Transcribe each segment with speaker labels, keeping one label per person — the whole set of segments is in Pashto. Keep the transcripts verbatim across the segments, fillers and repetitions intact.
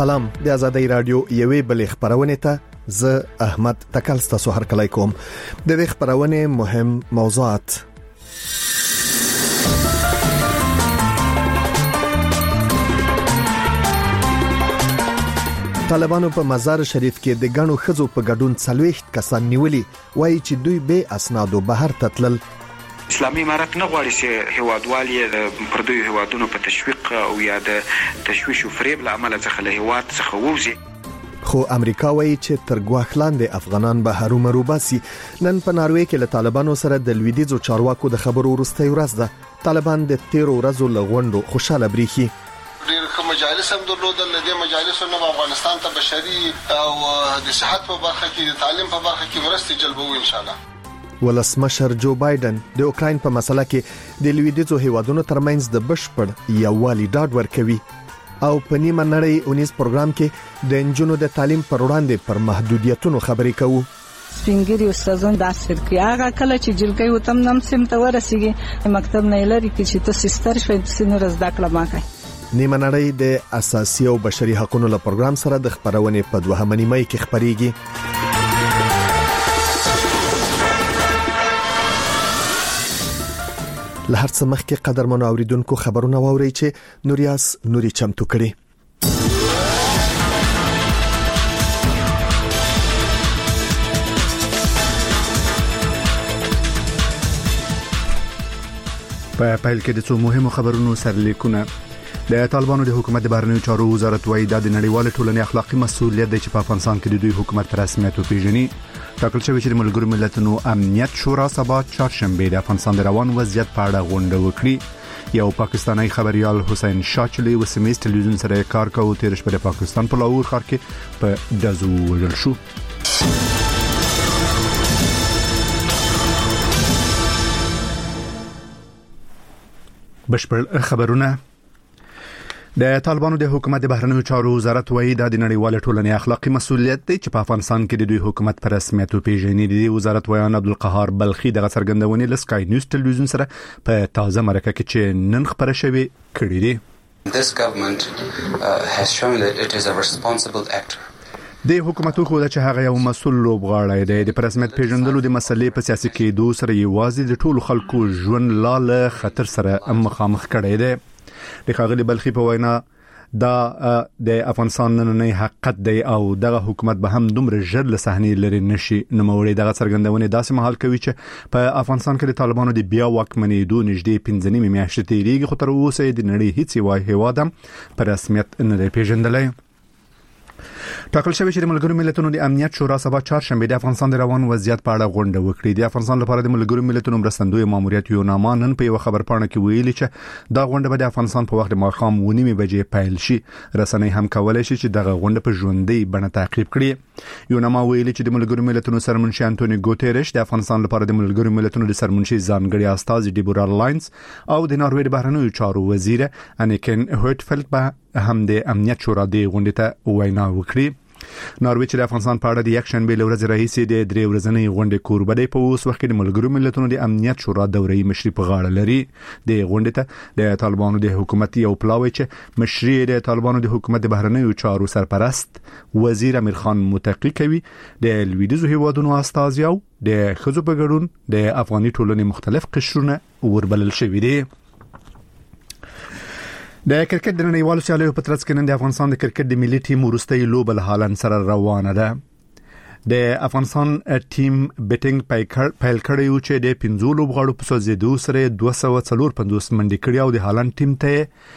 Speaker 1: سلام د آزادۍ رادیو یوې بلې خبرونه ته زه احمد تکل ستاسو هر کله کوم د دې خبرونه مهم موضوعات طالبانو په مزار شریف کې د غنو خزو په ګډون څلويخت کسان نیولي وایي چې دوی به اسنادو بهر تتلل.
Speaker 2: اسلامي امارات نه غواړي چې هوادوالي د پردوی هوادونو په تشویق او یا د تشویش او فریب له عمله څخه له هواد څخه ووزي.
Speaker 1: خو امریکا وایي چې تر ګواښ لاندې افغانان به هرومرو باسي. نن په ناروې کې له طالبانو سره د لویدیځو چارواکو د خبرو وروسته ورځ ده. طالبان د تیرو ورځو لغونډو خوشاله بریخي.
Speaker 3: ډېر کوم مجالس هم درلودل، د دې مجالسو نه افغانستان ته بشري او د صحت په برخه کې د تعلیم په برخه کې مرستې جلبوي ان شاء الله.
Speaker 1: ولسمشر جو بایدن د اوکراین په مسله کې د لویدیځو هیوادونو ترمنځ د بشپړ یووالي ډاډ ورکوي او په نیمه نړۍ اونیز پروګرام کې د انجونو د تعلیم پر وړاندې پر محدودیتونو خبرې کوو.
Speaker 4: سپینګری استادان د سرکي هغه کله چې جلګي وتم نم سم ته ورسیږي مکتب نه لري کې چې ته سستر شوي د سینو رز داخله ماکای.
Speaker 1: نیمه نړۍ د اساسي او بشري حقوقو له پروګرام سره د خبرونې په دوهمه نیمه کې خبريږي. لهر څه مخکې قدرمنو اوریدونکو خبرونه واوري چې نوریاس نوري چمتو کړي.
Speaker 5: په پیل کې د څو مهمو خبرونو سرلیکونه. د طالبانو د حکومت د بهرنیو چارو وزارت وایي د نړیوال ټولنې اخلاقی مسؤلیت دی چې په افغانستان کې د دوی حکومت پر رسمیت وپیژني. ټاکل شوی چې د ملګرو ملتونو امنیت شورا سبا چهارشنبه د افغانستان د روان وضعیت په اړه غونډه وکړي. یو پاکستانی خبريال حسین شاچلی و سیمې ټلویزیون سره کار کوي تیر شپه د پاکستان په لاهور ښار کې په دزو وژل شو. بشپړ خبرونه. د طالبانو د حکومت د بهرنیو چارو وزارت وایي د نړیوال ټولنې اخلاقی مسؤلیت دی چې په افغانستان کې د دوی حکومت پر رسمیت وپیژني. د وزارت ویان عبدالقهار بلخي د څرګندونې لسکای نیوز ټلویزیون سره په تازه مرکه کې چې نن خبره شوې کړې دي.
Speaker 6: This government uh, has shown that it is a responsible actor.
Speaker 5: د حکومتو خو د چې هغه یو مسؤل لوبغاړی دی. د رسمیت پیژندلو د مسلې په سیاسي کېدو سره یوازې د ټولو خلکو ژوند لاله خطر سره مخامخ کړی دی. د ښاغلي بلخي په وینا دا د افغانستان نننۍ حقیقت دی او دغه حکومت به هم دومره ژر له صحنې لري نشي نوموړي. دغه څرګندونه داسې مهال کوي چې په افغانستان کې د طالبانو د بیا واکمنېدو نږدې پنځه نیمې میاشتې تیریږي خو تر اوسه د نړۍ هیڅ یو هیواد هم په رسمیت نه دی پیژندلی. ټاکل شوی چې د ملګرو ملتونو د امنیت شورا سبا چهارشنبه د افغانستان د روان وضعیت په اړه غونډه وکړي. د افغانستان لپاره د ملګرو ملتونو مرستندوی ماموریت یو نامه نن په یو خبر پاڼه کې ویلي چې دا غونډه به د افغانستان په وخت د ماښام و نیمې بجې پیل شي. رسنۍ هم کولای شي چې دغه غونډه په ژوندۍ بڼه تعقیب کړي. یو نامه ویلي چې د ملګرو ملتونو سرمنشي انټونی ګوتيرش د افغانستان لپاره د ملګرو ملتونو د سرمنشي ځانګړي استاذ ډیبورا لاینز او د ناروې د بهرنیو چارو وزیر انیکن هوټفلد به هم د امنیت شورا د غونډې ته وینا وکړي. ناروې چې د افغانستان په اړه د یک شنبه له ورځې راهیسې د درې ورځنۍ غونډې کوربه دی. په اوس وخت کې د ملګرو ملتونو د امنیت شورا دورې مشري په غاړه لري. د غونډې ته د طالبانو د حکومت یو پلاوی چې مشري د طالبانو د حکومت د بهرنیو چارو سرپرست وزیر امیر خان متقی کوي. د لویدیځو هیوادونو استازي او د خزو په ګډون د افغاني ټولنې مختلف قشرونه وربلل شوي دي. د کرکټ د نړیوالو سیالیو په ترڅ کې نن د افغانستان د کرکټ د ملي ټیم وروستۍ لوبه له هالند سره روانه ده. د افغانستان ټیم بیټینګ پیل کړی و چې د پنځو لوبغاړو په سوځېدو سره دوه سوه څلور پنځوس منډې کړې او د هالند ټیم ته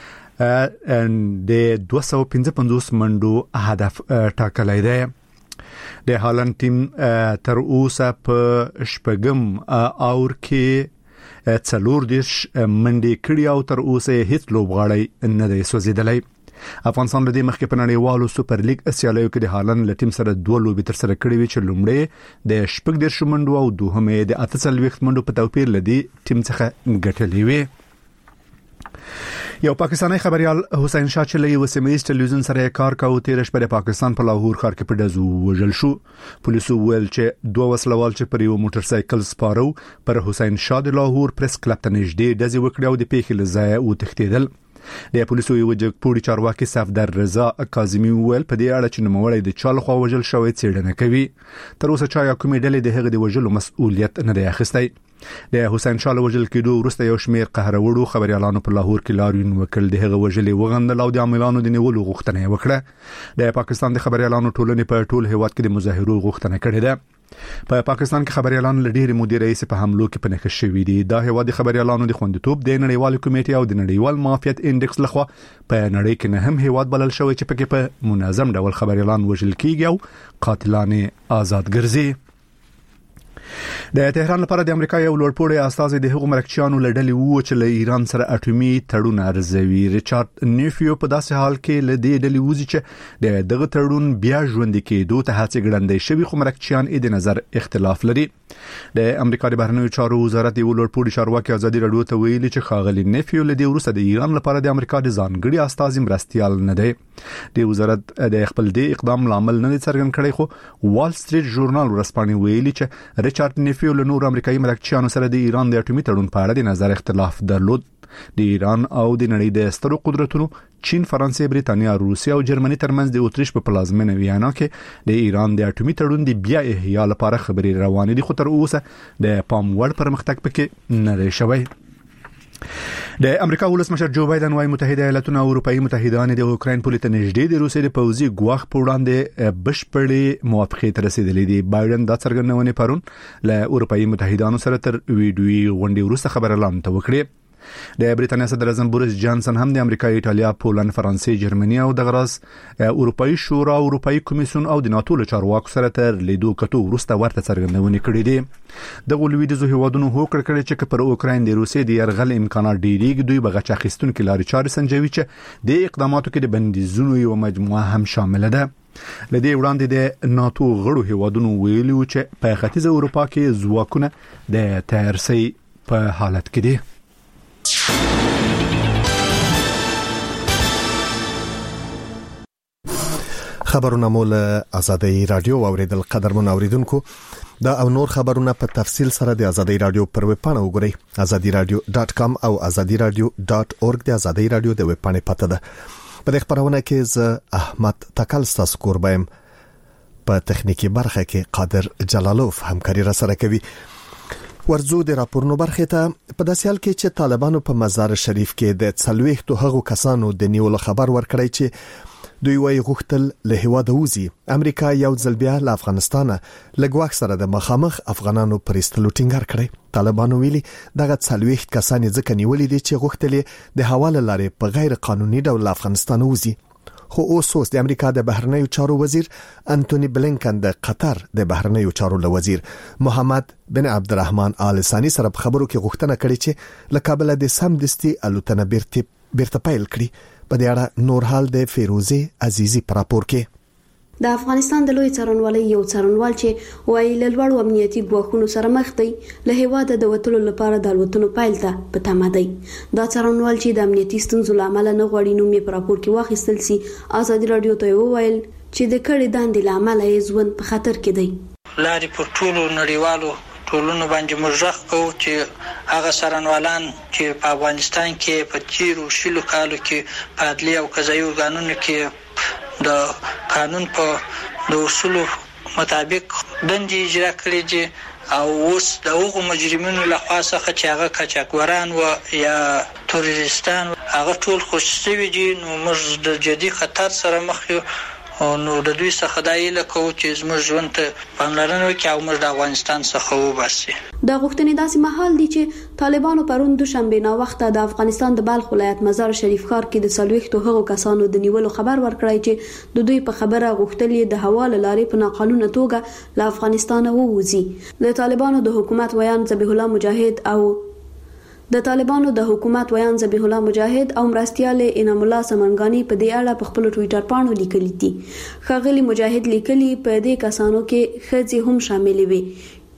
Speaker 5: د دوه سوه پنځه پنځوس منډو هدف ټاکلی دی. د هالند ټیم تر اوسه په شپږم اور کې څلور دیش منډې کړې او تر اوسه هیڅ لوبغاړی نه دی سوځېدلی. افغانستان د دې مخکې په نړیوالو سوپر لیګ سیالیو کې د هالند له ټیم سره دوه لوبې تر سره کړې وې چې لومړی د شپږ دیرش منډو او دوهمې د اته څلوېښت منډو په توپیر له دې ټیم څخه ګټلې وې. یو پاکستانی خبريال حسین شاچلی و سیمې ټلویزیون سره کار کوي تیر شپه د پاکستان په لاهور ښار کې په دزو وژل شو. پولیسو ویل چې دوه وسلوال چې پر یو موټر سایکل سپارو پر حسین شاه د لاهور پریس کلب ته نږدې دزې وکړې او د پیښې له ځایه وتښتېدل. د پولیسو یو جګپوړي چارواکي صفدر رضا کاظمی ویل په دې اړه چې نوموړی د چا لخوا وژل شوی څېړنه کوي. تر اوسه چا یا کومې ډلې د هغه د وژلو مسؤلیت نه دی اخیستی. د حسین شاه له وژل کېدو وروسته یو شمېر قهروړو خبريالانو په لاهور کې لاریون وکړ. د هغه وژلې وغندل او د عاملانو د نیولو غوښتنه یې وکړه. د پاکستان د خبريالانو ټولنې په ټول هیواد کې د مظاهرو غوښتنه کړې ده. په پاکستان کې خبريالان له ډېرې مودې راهیسې په حملو کې پنهښ شوي دي. دا هیواد د خبريالانو د خوندیتوب د نړیوال کمیټې او د نړیوال معافیت انډکس لخوا په نړۍ کې نه هم هیواد بلل شوی چې پکې په منظم ډول خبريالان وژل کیږي او قاتلان آزاد ګرځي. د تهران لپاره د امریکا یو لوړپوړی استازی د هغو مرکچیانو لړلې وو چې له ایران سره اټومي تړون ارزوي. ریچارډ نیفیو په داسې حال کې له دې ډلې وځي چې د دغه تړون بیا ژوند کېدو ته هڅې ګړندې شوي، خو مرکچیان یې د نظر اختلاف لري. د امریکا د بهرنیو چارو وزارت یو لوړپوړی چارواکي ازادي رادیو ته ویلي چې ښاغلي نیفیو له دې وروسته د ایران لپاره د امریکا د ځانګړي استازي مرستیال نه دی. د وزارت د خپل دې اقدام لامل نه څرګند کړی، خو وال سټریټ ژورنال ورسپانې ویلي چې ریچارډ نیفیو له نور امریکایي مرکچیانو سره د ایران د اټومي تړون په اړه د نظر اختلاف درلود. د ایران او د نړۍ د سترو قدرتونو چین، فرانسې، بریتانیا، روسیا او جرمني ترمنځ د اتریش په پلازمینه ویانا کې د ایران د اټومي تړون د بیا احیا لپاره خبرې روانې دي، خو تر اوسه د پام وړ پرمختګ پکې نه دی شوی. د امریکا ولسمشر جو بایدن وايي متحده ایالاتونه او اروپאי متحدان د اوکراین پولې ته نږدې د روسیې د پوځي ګواښ په وړاندې بشپړې موافقې ته رسیدلې دي. بایدن دا څرګندونه پرون له اروپאי متحدانو سره تر ویډیوي غونډې وروسته خبرلاند ته وکړه. د بریتانیا صدر اعظم بوریس جانسن هم د امریکا، ایټالیا، پولند، فرانسې، جرمني او د غراس اروپאי شورا، اروپאי کمیسیون او د ناتو له چارواکو سره تر لیدو کتو وروسته ورته څرګندونه کړې دي. د غلویدزو هیوادونو هوکړه کړې چې پر اوکراین د روسیې د يرغل امکانات ډېریږي، دوی بغچ اخیستونکو لاري چارې سنجوي چې د اقداماتو کې د بندیزونو یو مجموعه هم شامل ده. لدې وړاندې د ناتو غړو هیوادونو ویلي چې په ختیځه اروپا کې ځواکونه د تیارسي په حالت کې دي.
Speaker 1: خبرونه مول آزادۍ رادیو اوریدل قدرمن اوریدونکو دا او نور خبرونه په تفصیل سره د آزادۍ رادیو پر ویب پاڼه وګورئ آزادي رادیو ډاټ کام او آزادي رادیو ډاټ اورګ د آزادۍ رادیو د ویب پاڼې پته ده. په دې خبرونه کې ز احمد تکل ستاسو قربایم، په تخنیکی برخه کې قادر جلالوف همکاري را سره کوي. ورزو د راپورونو برخه ته په داسې حال کې چې طالبانو په مزار شریف کې د څلويختو هغو کسانو د نیولو خبر ورکړی چې دوی وايي غوښتل له هیواده وځي. امریکا یو ځل بیا له افغانستان لګواک سره د مخامخ افغانانو پرېستلو ټینګار کړی. طالبانو ویلي دغه څلويخت کسان ځکه نیولې دي چې غوښتل د حواله لارې په غیر قانوني ډول افغانستان وځي. خو اوس اوس د امریکا د بهرنیو چارو وزیر انټونی بلینکن د قطر د بهرنیو چارو وزیر محمد بن عبدالرحمن آل ثانی سره په خبرو کې غوښتنه کړې چې له کابل د سمدستي الوتنه بیرته بیرته پیل کړي. په دې اړه نور حال د فیروزه عزیزی پر راپور کې
Speaker 7: د افغانستان د لوی څارنوالۍ یو څارنوال چې وایي له لوړو امنیتي ګواښونو سره مخ دی له هیواده د وټلو لپاره د الوتنو پایل ته په تمه دی. دا څارنوال چې د امنیتي ستونزو لامل نه غواړي نوم یې په راپور کې واخیستل سي، آزادي رادیو ته وویل چې د کړي داندې لامل یې ژوند په خطر کې دی.
Speaker 8: لارې پر ټولو نړیوالو ټولونو باندې مرجح کوو چې هغه څارنوالان چې په افغانستان کې په تیرو شلو کالو کې په عدلي او قضایي ارګانونو کې د قانون په د اصولو مطابق دندې اجرا کړې دي او اوس د هغو مجرمینو له خوا څخه چې هغه قاچاقبران و یا تروریستان هغه ټول خوشي شوي دي، نو موږ د جدي خطر سره مخ یو. نو د دوی څخه دا ایله کوو چې زموږ ژوند ته پاملرنه وکړي او موږ د افغانستان څخه وباسي.
Speaker 7: دا غوښتنې داسې مهال دي چې طالبانو پرون دوشنبه ناوخته د افغانستان د بلخ ولایت مزار شریف ښار کې د څلويختو هغو کسانو د نیولو خبر ورکړی چې د دوی په خبره غوښتل د حواله لارې په ناقانونه توګه له افغانستان ووځي. د طالبانو د حکومت ویان ذبیح الله مجاهد او د طالبانو د حکومت ویان ذبیح الله مجاهد او مرستیال انعام الله سمنګانی په دې اړه په خپل ټوئیټر باندې لیکلي دي. ښاغلي مجاهد لیکلي په دې کسانو کې ښځې هم شاملې وي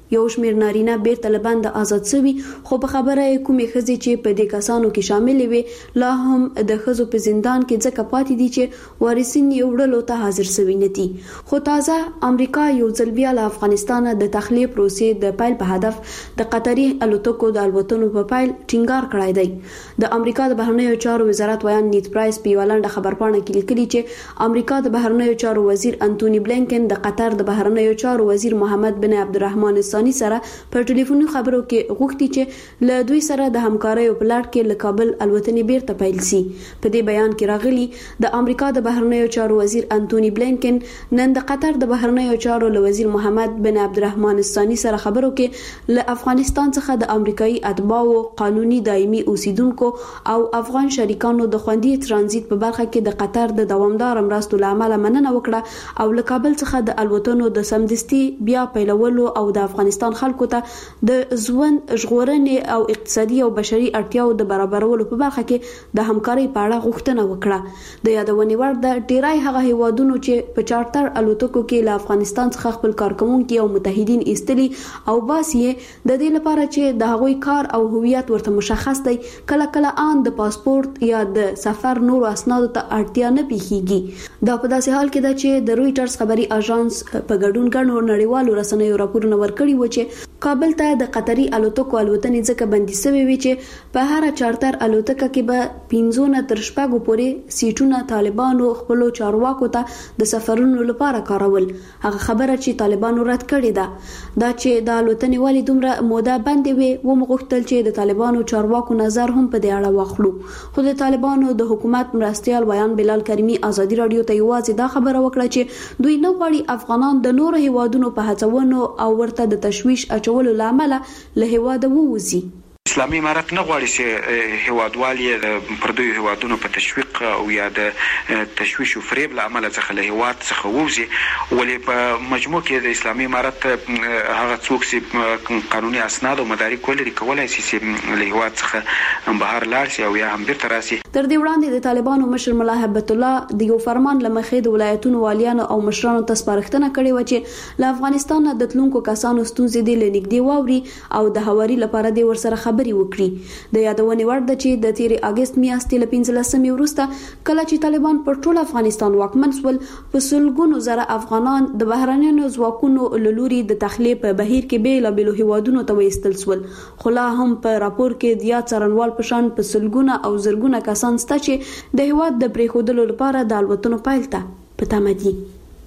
Speaker 7: یو شمېر نارینه بیرته له بنده آزاد شوي، خو په خبره یې کومې ښځې چې په دې کسانو کې شاملې وې لا هم د ښځو په زندان کې ځکه پاتې دي چې وارثین یې وړلو ته حاضر شوي نه دي. خو تازه امریکا یو ځل بیا له افغانستانه د تخلیه پروسې د پیل په هدف د قطري الوتکو د الوتنو په پیل ټینګار کړی دی. د امریکا د بهرنیو چارو وزارت ویان نیت پرایس په یوه لنډه خبرپاڼه کې لیکلي چې امریکا د بهرنیو چارو وزیر انټونی بلینکن د قطر د بهرنیو چارو وزیر محمد بن عبدالرحمن ثاني سره په ټلیفوني خبرو کې غوښتي چې له دوی سره د همکارۍ په لړ کې له کابل الوتنې بیرته پیل شي. په دې بیان کې راغلي د امریکا د بهرنیو چارو وزیر انټونی بلینکن نن د قطر د بهرنیو چارو له وزیر محمد بن عبدالرحمن ثاني سره خبرو کې له افغانستان څخه د امریکایي اتباعو قانوني دایمي اوسیدونکو او افغان شریکانو د خوندي ترانزیت په برخه کې د قطر د دوامدار مرستو لامل مننه وکړه او له کابل څخه د الوتنو د سمدستي بیا پیلولو او د افغانستان خلکو ته د ژوند ژغورنې او اقتصادي او بشري اړتیاو د برابرولو په برخه کې د همکارۍ په اړه غوښتنه وکړه. د یادونې وړ ده ډیری هغه هیوادونو چې په چارټر الوتکو کې له افغانستان څخه خپل کارکوونکي او متحدین ایستلي او باسي د دې لپاره چې د هغوی کار او هویت ورته مشخص دی، کله کله ان د پاسپورت یا د سفر نور اسنادو ته اړتیا نه پیښیږي. دا په داسې حال کې ده چې د رويټرز خبري اژانس په ګډون ګڼو نړیوالو رسنیو راپورونه ورکړي و چې کابل ته د قطري الوتکو الوتنې ځکه بندي شوې وي چې په هر چارټر الوتکه کې به پنځه نه تر شپږو پورې سیټونه طالبانو خپل چارواکو ته د سفرونو لپاره کارول. هغه خبره چې طالبانو رد کړې ده دا چې د الوتنې والی دومره موده بندي وي و مغوښتل چې د طالبانو چارواکو نظر هم په دې اړه واخلو. خو د طالبانو د حکومت مرستيال ویان بلال کریمی ازادي رادیو ته یوازې دا خبره وکړه چې دوی نه غواړي افغانان د نورو هیوادونو په هڅونو او ورته د تشویش اچولو لامل له هیواده ووځي.
Speaker 2: اسلامي امارت نه غواړي چې هیوادوال یې د پردیو هیوادونو په تشویق او یا د تشویش او فریب له امله څخه له هیواد څخه ووځي، ولې په مجموع کې د اسلامي امارت هغه څوک چې قانوني اسناد او مدارک ولري کولای شي چې له هیواد څخه بهر لاړ شي او یا هم بیرته راشي.
Speaker 7: تر دې وړاندې د طالبانو مشر ملا هبت الله د یو فرمان لمخې د ولایتونو والیانو او مشرانو ته سپارښتنه کړې و چې له افغانستان د تلونکو کسانو ستونزې د لنګدي واوري او د هواري لپاره د ورسره خبري وکړي. د یادونې وړ ده چې د تیرې اگست میاشتې له پنځلسمې وروسته کله چې طالبان پر ټول افغانستان واکمن شول، په سلګونو زره افغانان د بهرنیانو ځواکونو له لوري د تخلیه په بهیر کې بیلابېلو هیوادونو ته وایستل شول. خو لا هم په راپور کې د یا څارنوال په شان په سلګونه او زرګونه کسان شته چې د هیواد د پریښودلو لپاره د الوتنو پیل ته په تمه دي.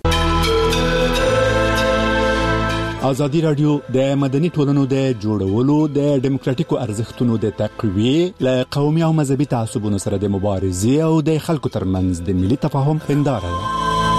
Speaker 5: ازادي رادیو د مدني ټولنو د جوړولو د ډیموکراتیکو ارزښتونو د تقویې له قومي او مذهبي تعصبونو سره د مبارزې او د خلکو ترمنځ د ملي تفاهم هنداره ده.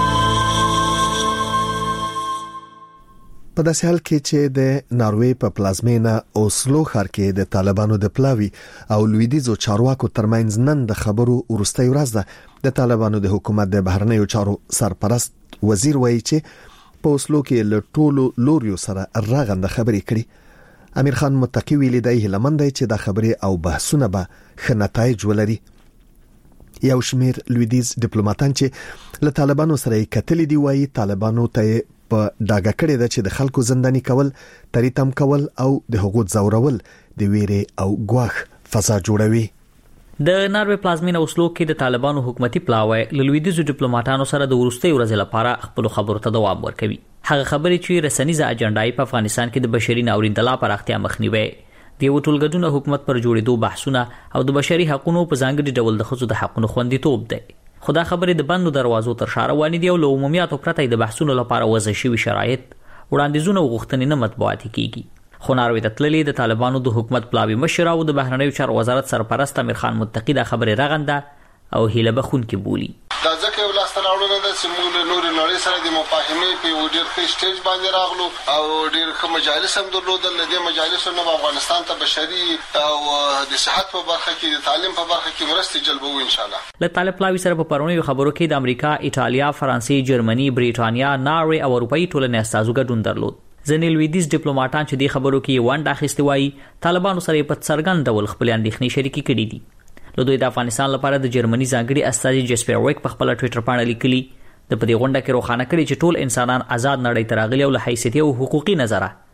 Speaker 1: په داسې حال کې چې د ناروې په پلازمینه اوسلو ښار کې د طالبانو د پلاوی او لویدیزو چارواکو ترمنځ نن د خبرو ورستۍ ورځ ده، د طالبانو د حکومت د بهرنیو چارو سرپرست وزیر وایي چې په اوسلو کې له ټولو لوریو سره راغنده خبرې کړي. امیر خان متقی ویلي دی هلمند دی چې دا خبرې او بحثونه به ښه نتایج ولري. یو شمیر لویدیز ډیپلوماټان چې له طالبانو سره کتلې دی وایي طالبانو ته په داګه کړی ده چې د خلکو زنداني کول، تریتم کول او د حقوق زورول د ویرې او ګواښ فضا جوړوي.
Speaker 9: د ناروې پلازمینه اوسلو کې د طالبانو حکومتي پلاوی له لویدیزو ډیپلوماټانو سره د ورستۍ ورځې لپاره خپل خبرو ته دوام ورکوي. هغه خبرې چې رسنیزه اجنډای په افغانستان کې د بشري ناورین د پراختیا مخنیوي، د یو ټولګډونه حکومت پر جوړېدو بحثونه او د بشري حقوقو په ځانګړي ډول د ښځو د حقوقو خوندیتوب دی. خدا خبرې د بندو دروازو تر شا روانې دي او له عمومیاتو پرته د بحثونو لپاره وضع شوي شرایط، وړاندیزونه او غوښتنې نه مطبوعاتي کیږي. خو ناروې ته تللې د طالبانو د حکومت پلاوی مشر او د بهرنیو چارو وزارت سرپرست امیر خان متقی د خبرې رغنده او هیله بخونکې بولی.
Speaker 3: دا ځکه یو لاس ته راوړنه ده چې موږ له نورې نړۍ سره د مفاهمې په یو ډېر ښه سټیج باندې راغلو او ډېر ښه مجالس هم درلودل. له دې مجالسو نه افغانستان ته بشري او د صحت په برخه کې، د تعلیم په برخه کې مرستې جلبوو انشاءالله.
Speaker 9: له طالب پلاوی سره په پرونیو خبرو کې د امریکا، ایټالیا، فرانسې، جرمني، بریټانیا، ناروې او اروپایي ټولنې استازو ګډون درلود. ځینې لویدیز ډیپلوماټان چې د خبرو کې ونډه اخیستې وایي طالبانو سره په څرګند ډول خپل اندېښنې شریکې کړې دي. له دوی د افغانستان لپاره د جرمني ځانګړي استازي جسپر ویک په خپل ټوئیټر باندې لیکلي د په دې غونډه کې روښانه کړي چې ټول انسانان آزاد نړۍ ته راغلي او له حیثیتي او حقوقي نظره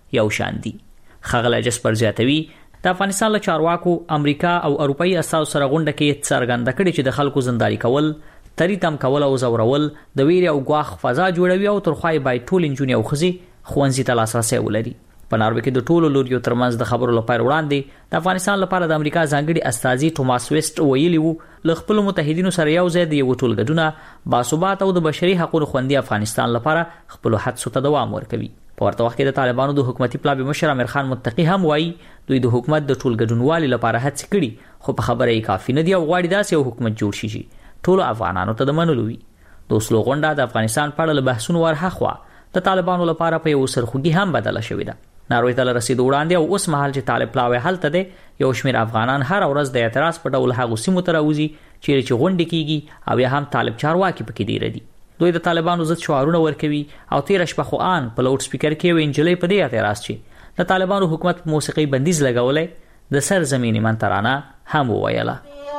Speaker 9: یو شان دي. ښاغلی جسپر زیاتوي د افغانستان له چارواکو امریکا او اروپایي اساسو سره غونډه کې څرګنده کړې چې د خلکو زنداني کول، تری تم کول او زورول د ویرې او ګواښ فضا جوړوي او ترخوای باید ټول نجونې او ښځې ښوونځي ته لاسرسی ولري. په ناروې کې د ټولو لوریو ترمنځ د خبرو لپاره وړاندې د افغانستان لپاره د امریکا ځانګړي استازي ټوماس ویسټ ویلي وو له خپلو متحدینو سره یو ځای د یو ټولګډونه باثبات او د بشري حقوقو خوندي افغانستان لپاره خپلو هڅو ته دوام ورکوي. په ورته وخت کې د طالبانو د حکومتي پلاوي مشر امیر خان متقي هم وایي دوی د حکومت د ټولګډونوالي لپاره هڅې کړي خو په خبره یې کافي نه دي او غواړي داسې یو حکومت جوړ شي چې ټولو افغانانو ته د منلو وي. د اوسلو غونډه د افغانستان په اړه له بحثونو ورهاخوا د طالبانو لپاره په یو سرخوږي هم بدله شوې ده. ناروې ته رسیدو وړاندې او اوس مهال چې طالب پلاوی هلته دی یو شمېر افغانان هر ورځ د اعتراض په ډول هغو سیمو ته راوځي چیرې چې غونډې کیږي او یا هم طالب چارواکي پکې ډېر دي. دوی د طالبانو ضد شعارونه ورکوي او تیر شپه خو ان په لوډ سپیکر کې یو انجلۍ په دې اعتراض چې د طالبانو حکومت موسیقي بندیز لګولې د سر زمینی من ترانه هم وویله.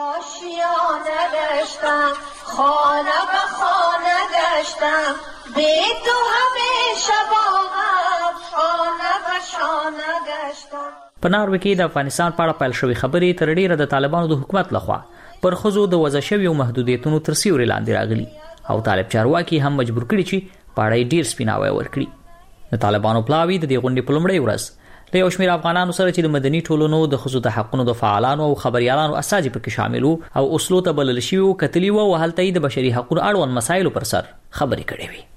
Speaker 9: خانه به خانه گشتم بی تو همیشه باغم شانه به شانه گشتم. په ناروې کې د افغانستان په اړه پیل شوې خبرې تر ډیره د طالبانو د حکومت لخوا پر ښځو د وضع شویو محدودیتونو تر سیوري لاندې راغلي او طالب چارواکي هم مجبور کړي چې په اړه یې ډیر سپیناوی ورکړي. د طالبانو پلاوي د دې غونډې په لومړۍ ورځ له یو شمېر افغانانو سره چې د مدني ټولنو د ښځو د حقونو د فعالانو او خبريالانو استازي پکې شامل وو او اوسلو ته بلل شوي وو کتلي وو او هلته یې د بشري حقوقو اړوند مسایلو پر سر خبرې کړې وې.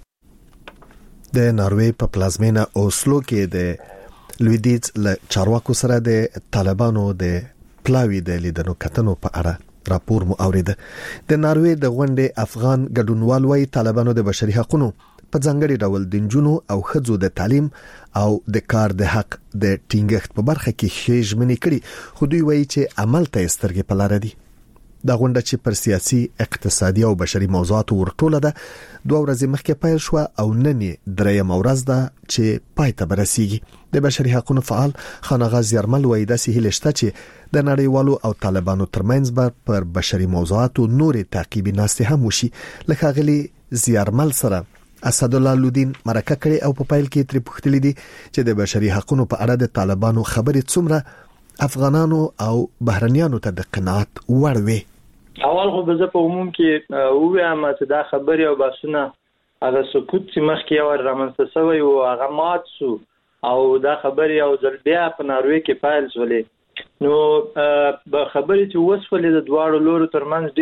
Speaker 1: د ناروې په پلازمینه اوسلو کې د لویدیځ له چارواکو سره د طالبانو د پلاوي د لیدنو کتنو په اړه راپور مو اوریده. د ناروې د غونډې افغان ګډونوال وايي طالبانو د بشري حقوقو په ځانګړي ډول د نجونو او ښځو د تعلیم او د کار د حق د ټینګښت په برخه کې ښېژمنې کړي خو دوی وایي چې عمل ته سترګې په لار دي. دا غونډه چې پر سیاسي، اقتصادي او بشري موضوعاتو ورټوله ده دوه ورځې مخکې پیل شو او نن درېیم ورځ ده چې پای ته برسیږي. د بشري حقوقو فعال خانغا زیارمل وایي داسې هیله شته چې د نړیوالو او طالبانو ترمنځ به پر بشري موضوعاتو نورې تعقیبي ناستې هم وشي. لکه غلي زیارمل سره اسد الله لودین مرکه کړي او په پایل کې تر پوښتلې دي چې د بشري حقوقو په اړه د طالبانو خبرې څومره افغانانو او بهرنیانو ته د قناعت وړ وي.
Speaker 10: اول خو به زه په عموم کې ووایم چې دا خبرې او بحثونه هغه سکوت چې مخکې یو رامنځته شوی او هغه مات شو او دا خبرې او ځل بیا په ناروې کې پیل شولې. نو به خبرې چې وسولې د دواړو لورو ترمنځ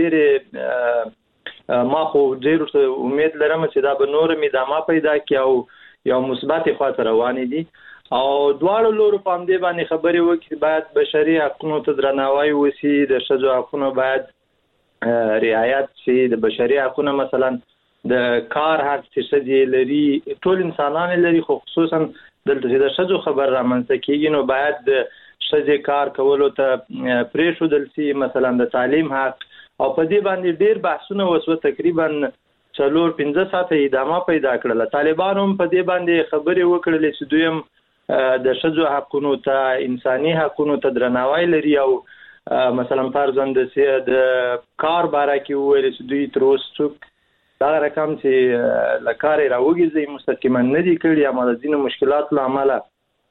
Speaker 10: ډېرې ما خو ډېر امید لرم چې دا به نور ادامه پیدا کړي او یو مثبت خواته روانې دي او دواړو لورو په همدې باندې خبرې وکړي باید بشري حقوقو ته درناوی وشي، د ښځو حقوقو باید رعایت شي، د بشري حقوقو مثلا د کار حق چې ښځې لري ټول انسانان لري خو خصوصا دلته چې د ښځو خبر رامنځته کېږي نو باید د ښځې کار کولو ته پرېښودل شي، مثلا د تعلیم حق او په دې باندې ډېر بحثونه وسو تقریبا څلور پنځه ساعته ادامه پیدا کړله. طالبانو هم په دې باندې خبرې وکړلې چې دوی هم د ښځو حقونو ته، انساني حقونو ته درناوی لري او مثلا فرضاً د کار باره کې وویل چې دوی تر اوسه څوک دا رقم چې له کاره راوګرځي مستقیما نه دي کړي اما د ځینو مشکلاتو له امله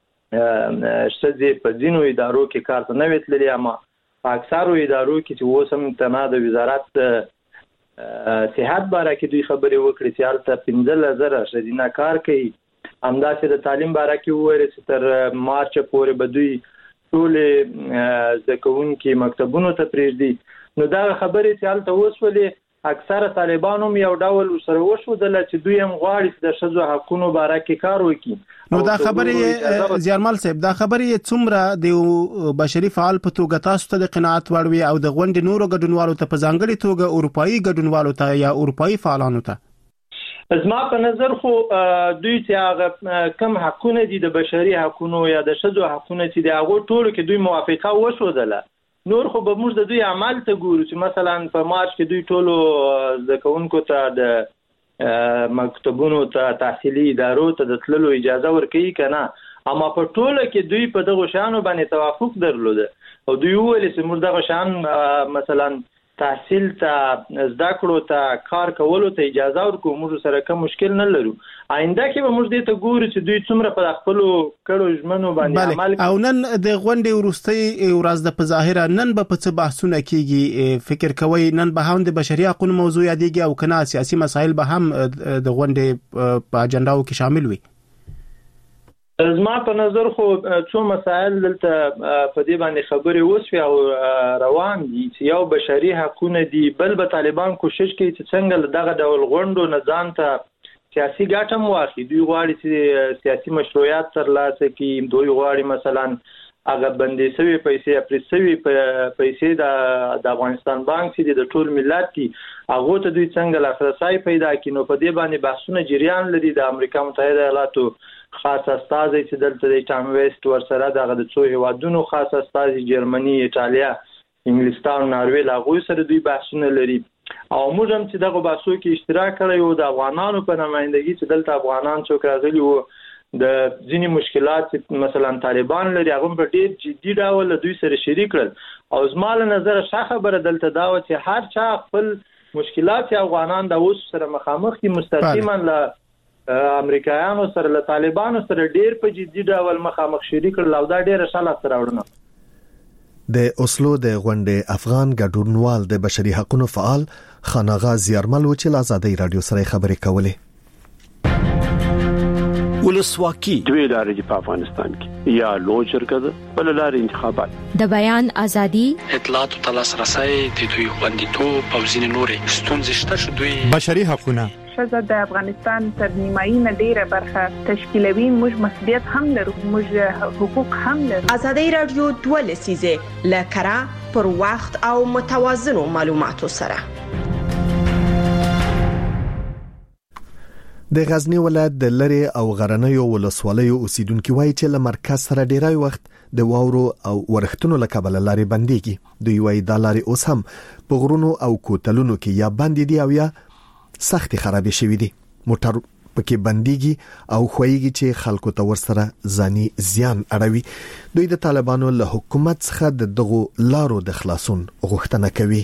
Speaker 10: ښځې په ځینو ادارو کې کار ته نه وې تللې اما په اکثرو ادارو کې چې اوس هم تنها د وزارت صحت باره کې دوی خبرې وکړې چې هلته پنځلس زره ښځینه کار کوي. همداسې د تعلیم باره کې وویل چې تر مارچه پورې به دوی ټولې زده کوونکي مکتبونو ته پرېږدي. نو دا خبرې چې هلته وسولې اکثره طالبان هم یو ډول سره وښودله چې دوی هم غواړي چې د ښځو حقونو باره کې کار وکړي.
Speaker 11: نو دا خبرې زیارمل صاحب دا خبرې څومره د بشري فعال په توګه تاسو ته د قناعت وړ وي او د غونډې نورو ګډونوالو ته په ځانګړې توګه اروپایي ګډونوالو ته یا اروپایي فعالانو ته؟
Speaker 10: زما په نظر خو دوی چې هغه کم حقونه دي د بشري حقونو یا د ښځو حقونه چې د هغو ټولو کې دوی موافقه وښودله. نور خو به موږ د دوی عمل ته ګورو چې مثلا په مارچ کې دوی ټولو زده کوونکو ته د مکتبونو ته تحصیلي ادارو ته د تللو اجازه ورکوي که نه، اما په ټوله کې دوی په دغو شیانو باندې توافق درلوده او دوی وویل چې موږ دغه شیان مثلا تحصیل ته زده کړو ته کار کولو ته اجازه ورکو موږ سره کوم مشکل نه لرو. آینده کې به موږ دې ته ګورو چې دوی څومره په خپل کړو ژمنو باندې عمل
Speaker 11: او نن د غونډې وروستۍ ورځ د په ظاهره نن به په څه بحثونه کیږي فکر کوي نن به هم د بشري حقوقو موضوع یادېږي او کنه سیاسي مسایل به هم د غونډې په اجنډاو کې شامل وي؟
Speaker 10: زما په نظر خو څو مسایل دلته په دې باندې خبرې وسوي او روان دي چې یو بشري حقوقونه دي، بل به طالبان کوشش کوي چې څنګه دغه ډول غونډو نه ځان ته سیاسي ګټه مو واخلي. دوی غواړي چې سیاسي مشروعیت ترلاسه کړي، دوی غواړي مثلا هغه بندي سوي پیسې اپریسوي پیسې د د افغانستان بانک چې د ټول ملت دي هغه ته دوی څنګه لاسرسي پیدا کړي. نو په دې باندې بحثونه جریان لري. د امریکا متحده ایالاتو خاص استازي چې دلته د ټام ویسټ ورسره دغه د څو هیوادونو خاص استازي جرمني، ایتالیا، انګلستان، ناروې لاغوي سره دوی بحثونه لري او موږ هم چې دغه بحثو کې اشتراک کړی او د افغانانو په نمائندګي چې دلته افغانان څوک راغلي وو د ځینې مشکلات مثلا طالبان لري هغه په ډېر جدي ډول دوی سره شریک کړل او زما له نظر ښه خبره دلته دا و چې هر چا خپل مشکلات افغانان د اوس سره مخامخ دي مستقیما له امریکایانو سره له طالبانو سره ډېر په جدي ډول مخامخ شریک کړل او دا ډېر ښه لاسته راوړنه.
Speaker 1: د اوسلو د غونډې افغان ګډونوال د بشري حقوقو فعال خاناغا زیارمل و چې آزادۍ رادیو سره خبرې کولې.
Speaker 12: ولسواکي دوی لارې په افغانستان کې یا لوی شرکت بل لارې انتخابات
Speaker 13: د بیان ازادي
Speaker 14: اطلاعات او لاسرسي د دوی خوندیتوب او ځینې نورې ستونزې شته شو. دوی
Speaker 15: بشري حقوقونه
Speaker 16: شزه د افغانستان تر نیمایي نه ډیره برخه تشکیلوي. موږ مسؤلیت هم لرو، موږ حقوق هم لرو.
Speaker 17: آزادۍ رادیو دوه لسیزه لکرا پر وخت او متوازنو معلوماتو سره.
Speaker 1: د غزنی ولایت د لری او غرنیو ولسوالیو اوسیدونکو وایي چې له مرکز سره ډیری وخت د واورو او ورښتونو له کبله لارې بنديږي. دوی وایي دا لارې اوس هم په غرونو او کوتلونو کې یا باندې دي او یا سختي خرابې شوې دي. موټر پکې بنديږي او خوېږي چې خلکو ته ورسره ځاني زیان اړوي. دوی د طالبانو له حکومت څخه د دغو لارو د خلاصون غوښتنه کوي.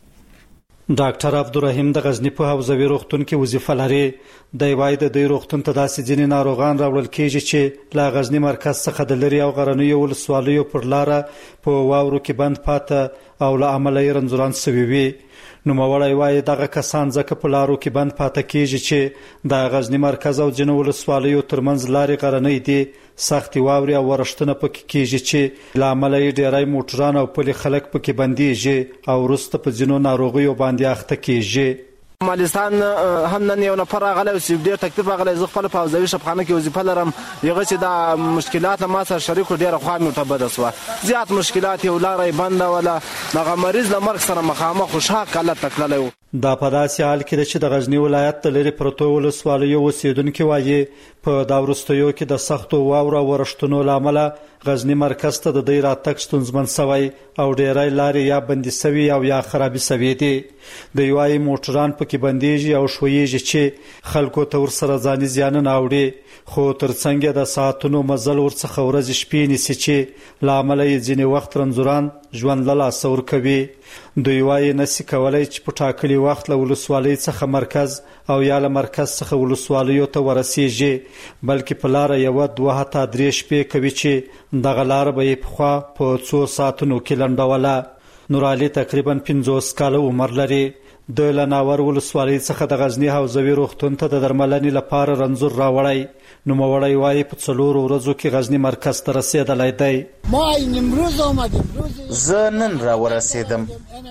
Speaker 18: ډاکټر عبدالرحیم د غزنی په حوزوي روغتون کې وظیفه لري. د وای د دې روغتون ته داسې ځینې ناروغان راوړل کېږي چې لا غزنی مرکز څخه د لری او غرنیو ولسوالیو پر لار په واورو کې بند پاته او له عمله رنځوران سوي وي. نو موړی وای دغه کسان ځکه په لارو کې بند پاته کېږي چې د غزنی مرکز او ځینو ولسوالیو ترمنځ لارې غرنۍ دي، سختي واوري او ورښتونه پکې کېږي چې له عمله یې ډېری موټران او پلي خلک پکې بندېږي او وروسته په ځینو ناروغیو باندې اخته کېږي.
Speaker 19: مالستان هم نن یو نفر راغلی او ډېر تکلیف راغلی. زه خپل په حوزوي شفخانه کې وظیفه لرم. یغه چې دا مشکلات ما سره شریکو ډېره خوا مې ته بده سوه. زیات مشکلات یو لارې بنده ولا دغه مریض له مرګ سره مخامخ خوشحال حالت تکللی و.
Speaker 18: دا په داسې حال کې چې د غزنی ولایت د لری پروتو ولسوالیو اوسیدونکو وایي په دا وروستیو کې د سختو واورو او ورښتونو له امله غزنی مرکز ته د دې راتګ ستونزمن شوی او ډېری لارې یا بندي سوي او یا خرابې سوي دي. د یوای موټران پکې بنديږي او شویږي چې خلکو ته ورسره ځاني زیان نه اوري. خو ترڅنګ د ساعتونو مزل ورڅخه ورځ شپې نسی چې لامل یې ځینې وخت رنځوران ژوند له لاس ور کوي. دوی وایي نسی کولای چې په ټاکلي وخت له ولسوالۍ څخه مرکز او یا له مرکز څخه ولسوالیو ته ورسیږي، بلکې په لار یو دوه حتی درې شپې کوي چې دغه لار به یې پخوا په څو ساعتونو کې لنډوله. نور علي تقریبا پنځوس کاله عمر لري. د لناور ولسوالۍ څخه د غزنی حوزوي روغتون ته د درملنې لپاره رنځور راوړی. نو موړی وایي په څلور ورځو کې غزنی مرکز ته رسیدلی دی.
Speaker 20: ما امروز آمدیم.
Speaker 21: زه نن را ورسیدم.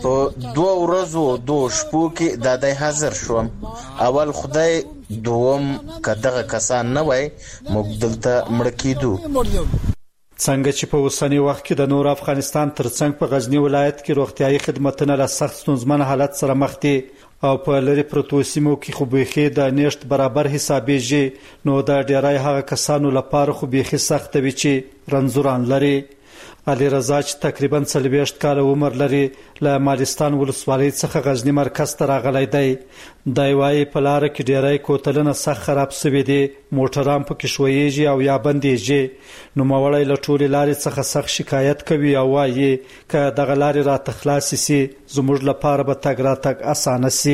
Speaker 21: په دوه ورځو دوه شپو کې د دای حاضر شوم. اول خدای دوم که دغه کسان نه وای موږ دلته مړ کېدو.
Speaker 18: څنګه چې په اوسنی وخت کې د نور افغانستان ترڅنګ په غزنی ولایت کې روغتیايي خدماتونه له سخت ستونزمن حالت سره مخ دي او په لری پروتو سیمو کې خو بيخي د نشټ برابر حسابېږي، نو د ډیرای هغه کسانو لپاره خو بيخي سخت وي چې رنځوران لري. علي رضا چې تقریبا څلوېښت کاله عمر لري له مالستان ولسوالۍ څخه غزنی مرکز ته راغلی دی. دی وايي په لاره کې ډیری کوتلونه سخت خراب شوي دي، موټران پکې ښویېږي او یا بندېږي. نوموړی له ټولې لارې څخه سخت شکایت کوي او وايي که دغه لارې راته خلاصې سي زموږ لپاره به تګ راتګ اسانه سي.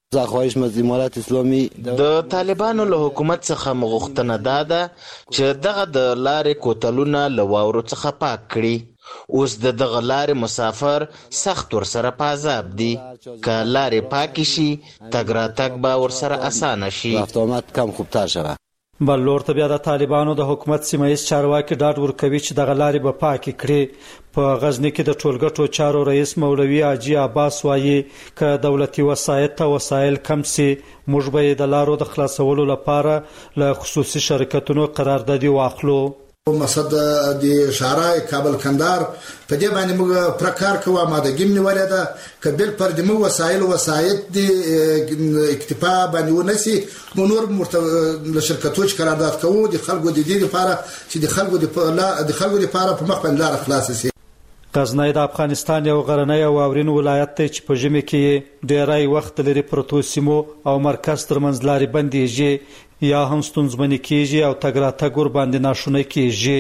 Speaker 21: د طالبانو له حکومت څخه مغوښتنه دا ده چې دغه د لارې کوتلونه له واورو څخه پاک کړي. اوس د دغه لارې مسافر سخت ورسره په عذاب دي. که لارې پاکې شي تګ راتګ به ورسره اسانه شي.
Speaker 18: بل لور ته بیا د طالبانو د حکومت سیمایي چارواکي ډاډ ورکوي چې دغه لارې به پاکې کړي. په غزنی کې د ټولګټو چارو رئیس مولوي حاجي عباس وايي که دولتي وسایط او وسایل کم سي موږ به د لارو د خلاصولو لپاره له خصوصي شرکتونو قراردادي واخلو.
Speaker 13: مقصد د شارع کابل کندهار په دې باندې موږ پرکار کوو ماده ګم نیولې ده کبل پر د مو وسایل وسایط د اکتفا باندې ونسي نو نور مرته شرکتوچ قرارداد کوو د خلکو د دې لپاره چې د خلکو د خلکو لپاره په مخ باندې لار خلاص شي.
Speaker 18: غزنی د افغانستان یو غرنی او واورین ولایت دی چې په ژمي کې ډیری وخت لري پروتو سیمو او مرکز ترمنځ لارې بندېږي یا هم ستونزمنې کېږي او تګ راتګ ورباندې ناشونی کېږي.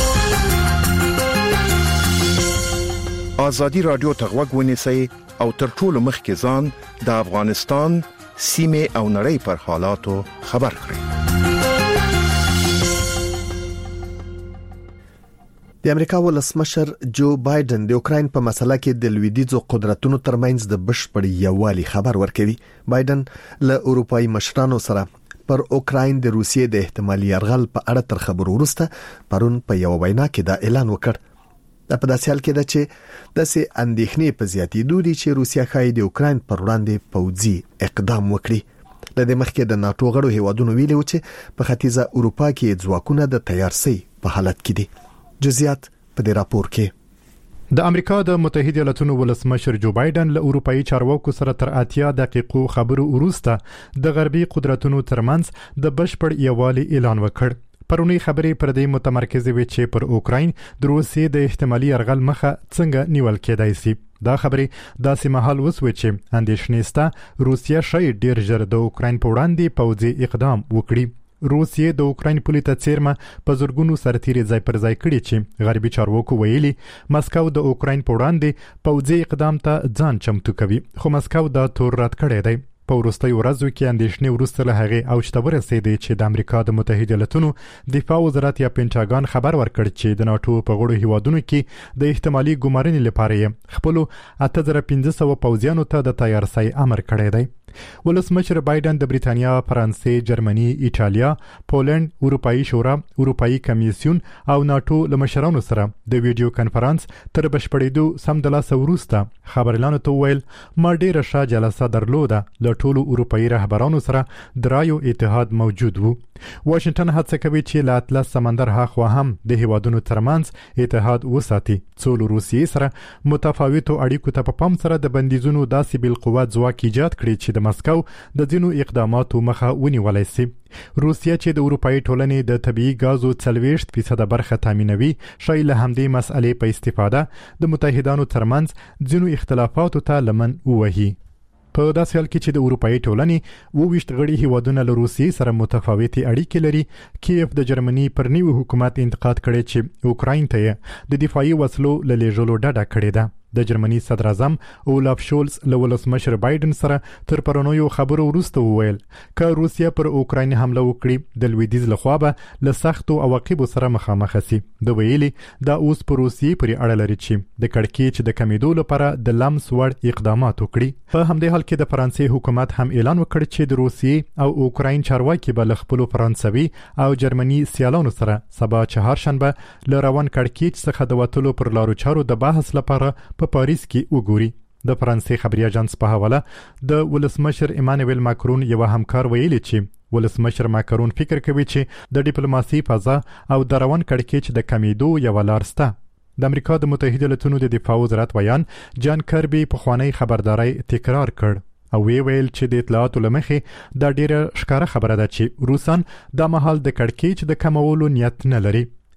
Speaker 15: ازادي راډیو ته غوږ ونیسئ او تر ټولو مخکې ځان د افغانستان سیمې او نړۍ پر حالاتو خبر کړئ.
Speaker 1: د امریکا ولسمشر جو بایدن د اوکراین په مسله کې د لویدیځو قدرتونو ترمنځ د بشپړ یووالي خبر ورکوي. بایدن له اروپאי مشرانو سره پر اوکراین د روسیې د احتمالي یرغل په اړه تر خبرو وروسته پرون په یو وینا کې دا اعلان وکړ. دا په داسې حال کې ده چې داسې اندېښنې په زیاتېدو دي چې روسیا ښایي د اوکراین پر وړاندې پوځي اقدام وکړي. له دې مخکې د ناتو غړو هیوادونو ویلي و چې په ختیځه اروپا کې ځواکونه د تیارسۍ په حالت کې دي. جزئیات په دې راپور کې.
Speaker 5: د امریکا د متحده ایالاتونو ولسمشر جو بایدن له اروپאי چارواکو سره تر اتیا دقیقو خبرو وروسته د غربي قدرتونو ترمنځ د بشپړ یووالي اعلان وکړ. پرونی خبرې پر دې متمرکز وي چې پر اوکراین د روسیې د احتمالي یرغل مخه څنګه نیول کېدای شي. دا خبرې داسې مهال وسوي چې اندېښنې شته روسیا شاید ډیر ژر د اوکراین په وړاندې پوځي اقدام وکړي. روسیې د اوکراین پولې ته څیرمه په زورګونو سرتیري ځای پر ځای کړي چې غربي چارواکو ویلي مسکو د اوکراین په وړاندې پوځي اقدام ته ځان چمتو کوي، خو مسکو دا تور رد کړی دی. په وروستیو ورځو کې اندېښنې وروسته له هغې اوج ته ورسېدې چې د امریکا د متحده ایالاتونو دفاع وزارت یا پینټاګان خبر ورکړ چې د ناتو په غړو هیوادونو کې د احتمالي ګمارنې لپاره یې خپلو اته زره پنځه سوه پوځیانو ته د تیارسۍ امر کړی دی. ولسمشر بایدن د بریتانیا، فرانسې، جرمني، ایټالیا، پولند، اروپאי شورا، اروپאי کمیسیون او ناتو له مشرانو سره د ویډیو کانفرنس تر بشپړېدو سمدلاسه وروسته خبرلانو ته ویل ما ډیره ښه جلسه درلوده. له ټولو اروپאי رهبرانو سره د رایو اتحاد موجود وو. واشنگټن هڅه کوي چې له اطلس سمندر هاخوا هم د هیوادونو ترمنځ اتحاد وساتي څو له روسیې سره متفاوتو اړیکو ته په پام سره د بندیزونو داسې بالقوه ځواک ایجاد کړي چې د مسکو د ځینو اقداماتو مخه ونیولای شي. روسیا چې د اروپאי ټولنې د طبيعي غازو څلوېښت فیصد برخه تامینوي شای له همدې مسئلې په استفاده د متحدانو ترمنځ ځینو اختلافاتو ته لمن ووهي. په داسې حال کې چې د اروپאי ټولنې اوویشت غړي هیوادونه له روسیې سره متفاوتې اړیکې لري، کیف د جرمني پر نیو حکومت انتقاد کړی چې اوکراین ته د دفاعي وسلو له لیږلو ډډه کړې ده. د جرمني صدر اعظم اولاف شولز له ولسمشر بایدن سره تر پرونیو خبرو وروسته وویل که روسیا پر اوکراین حمله وکړي د لویدیځ لخوا به له سختو عواقبو سره مخامخ شي. د ویلي دا اوس پر روسیې پورې اړه لري چې د کړکېچ د کمیدو لپاره د لمس وړ اقدامات وکړي. په همدې حال کې د فرانسې حکومت هم اعلان وکړ چې د روسیې او اوکراین چارواکي به له خپلو فرانسوي او جرمني سیالانو سره سبا چهارشنبه له روان کړکېچ څخه د وتلو پر لارو چارو د بحث لپاره په پاریس کې وګوري. د فرانسې خبري اژانس په حواله د ولسمشر ایمانوئل ماکرون یو همکار ویلي چې ولسمشر ماکرون فکر کوي چې د ډیپلوماسي فضا او د روان کړکېچ د کمیدو یو لار شته. د امریکا د متحده ایالاتونو د دفاع وزارت ویان جان کربي په خوانی خبرداري تکرار کړ او وی ویل چې د اطلاعاتو لمخې دا ډیره ښکاره خبره ده چې روسان د مهال د کړکېچ د کمولو نیت نه لري.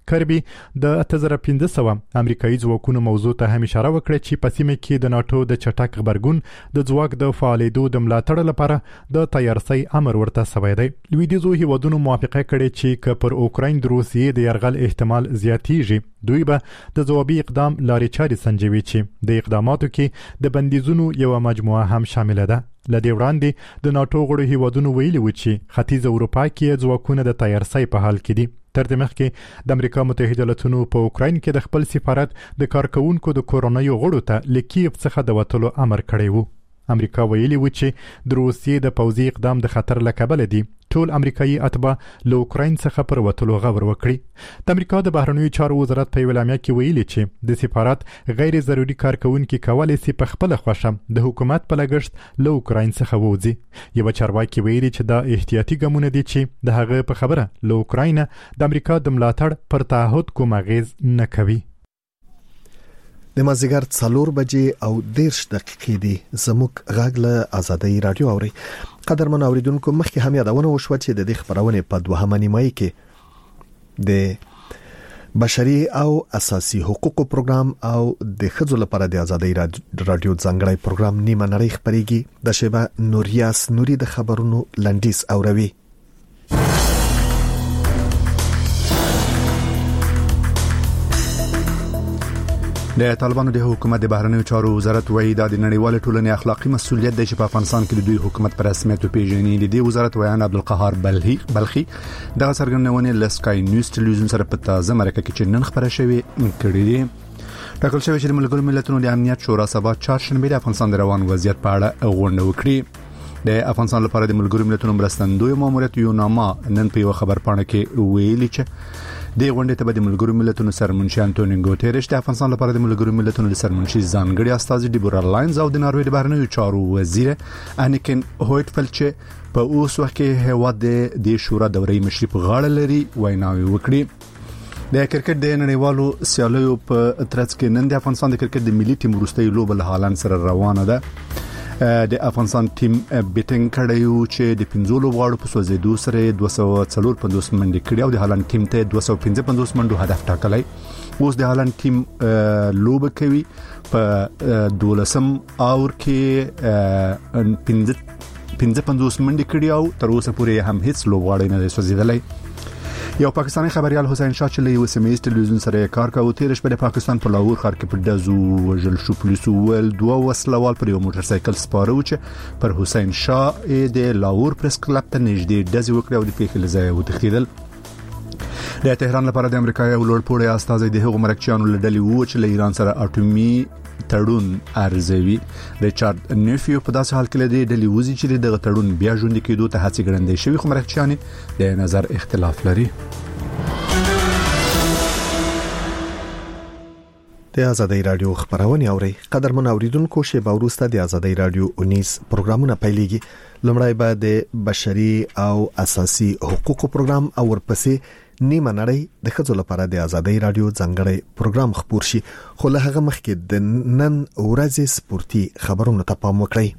Speaker 5: کربي د اته زره پنځه سوه امریکایي ځواکونو موضوع ته هم اشاره وکړه چې په سیمه کې د ناتو د چټک غبرګون د ځواک د فعالیدو د ملاتړ لپاره د تیارسۍ امر ورته شوی دی. لویدیځو هیوادونو موافقه کړې چې که پر اوکراین د روسیې د یرغل احتمال زیاتیږي دوی به د ځوابي اقدام لارې چارې سنجوي چې د اقداماتو کې د بندیزونو یو مجموعه هم شامل ده. لدې وړاندې د ناتو غړو هیوادونو ویلي و چې ختیځ اروپا کې ځواکونه د تیارسۍ په حال کې دي. تر دې مخکې د امریکا متحده ایالاتونو په اوکراین کې د خپل سفارت د کارکونکو د کورونایي غړو ته له کیف څخه د وتلو امر کړی و. امریکا ویلي و چې د روسیې د پوځي اقدام د خطر له کبله دي ټول امریکایي اتباع له اوکراین څخه پر وتلو غور وکړي. د امریکا د بهرنیو چارو وزارت په اعلامیه کې ویلي چې د سفارت غیر ضروري کارکونکي کولای شي په خپل خوښه د حکومت په لګښت له اوکراین څخه ووځي. یو چارواکي ویلي چې دا احتیاطي ګامونه دي چې د هغه په خبره له اوکراین د امریکا د ملاتړ پر تعهد کوم اغیز نه کوي.
Speaker 1: د مازیګر څلور بجې او دیرش دقیقې دي. زموږ غږ له آزادۍ رادیو اوري. قدرمن اوریدونکو مخکې هم یادونه وشوه چې د دې خبرونه په دوهمه نیمایي کې د بشري او اساسي حقوقو پروګرام او د ښځو لپاره د آزادۍ رادیو ځانګړی پروګرام نیمه نړۍ خبريږي. د شیبه نوریاس نوري د خبرونو لنډیز اوروي.
Speaker 5: د طالبانو د حکومت د بهرنیو چارو وزارت وایي دا د نړیوال ټولنې اخلاقی مسؤلیت دی چې په افغانستان کې د دوی حکومت پر رسمیت پیژني. د دې وزارت ویان عبدالقهار بلخي بلخي د څرګندونې لسکای نیوز ټلویزیون سره په تازه مرکه کې چې نن خبره شوې کړې دي. ټاکل شوی چې د ملګرو ملتونو د امنیت شورا سبا چهارشنبه د افغانستان د روان وضعیت په اړه غونډه وکړي. د افغانستان لپاره د ملګرو ملتونو مرستندوی ماموریت یو نامه نن په یو خبر پاڼه کې ویلي چې د غونډې ته د ملګرو ملتونو سرمنشي انټونیو ګوتيريش د افغانستان لپاره د ملګرو ملتونو د سرمنشي ځانګړي استازي ډیبورا لاینز او د ناروې د بهرنیو چارو وزیر انیکن هویټفلچ په اوس وخت کې هیواد د شورا دورې مشري په غاړه لري ویناوي وکړي. د کرکټ د نړیوالو سیالیو په ترڅ کې نن د افغانستان د کرکټ د ملي ټیم وروستۍ لوبه له هالند سره روانه ده. د افغانستان ټیم بیټینګ کړیو چې د پنځو لوبغاړو په سوځېدو سره دوه سوه څلور پنځوس منډې کړې او د هالند ټیم ته دوه سوه پنځه پنځوس منډو هدف ټاکلی. اوس د هالند ټیم لوبه کوي په دولسم اور کې پنځه پنځه پنځوس منډې کړې او تر اوسه پورې هم هیڅ لوبغاړی نه دی سوځېدلی. یو پاکستاني خبريال حسین شاه چې له وسمیز ټلویزیون سره کار کوي تیرش په پاکستان په لاهور ښار کې په دزو وجل شو پولیسو ول دوه وسلوال پر یو موټر سایکل سپاره و چې پر حسین شاه د لاهور پریس کلب ته نږدې دزي وکړ او د پیښې لځای وتښتیدل. د تهران لپاره د امریکا یو لوړ پوړی استازي د هغو مرکچیانو لړلې وو چې له ایران سره اټومي تړون ارزوي. ریچارډ نیفیو په داسې حال کې لدی د لیوزي چې د تړون بیا ژوند کېدو ته هڅه ګړندې شوی خو مرکچیانې د نظر اختلاف لري.
Speaker 1: د آزادۍ رادیو خبرونه اوري. قدرمن اوریدونکو شیبه وروسته د آزادۍ رادیو انیس پروګرامونه پیلېږي. لومړی به د بشري او اساسي حقوقو پروګرام او ورپسې نیمه نړۍ د ښځو لپاره د آزادۍ رادیو ځانګړی پروګرام خبر شي. خو له هغه مخکې د نن ورځې سپورتي خبرونو ته پام وکړئ.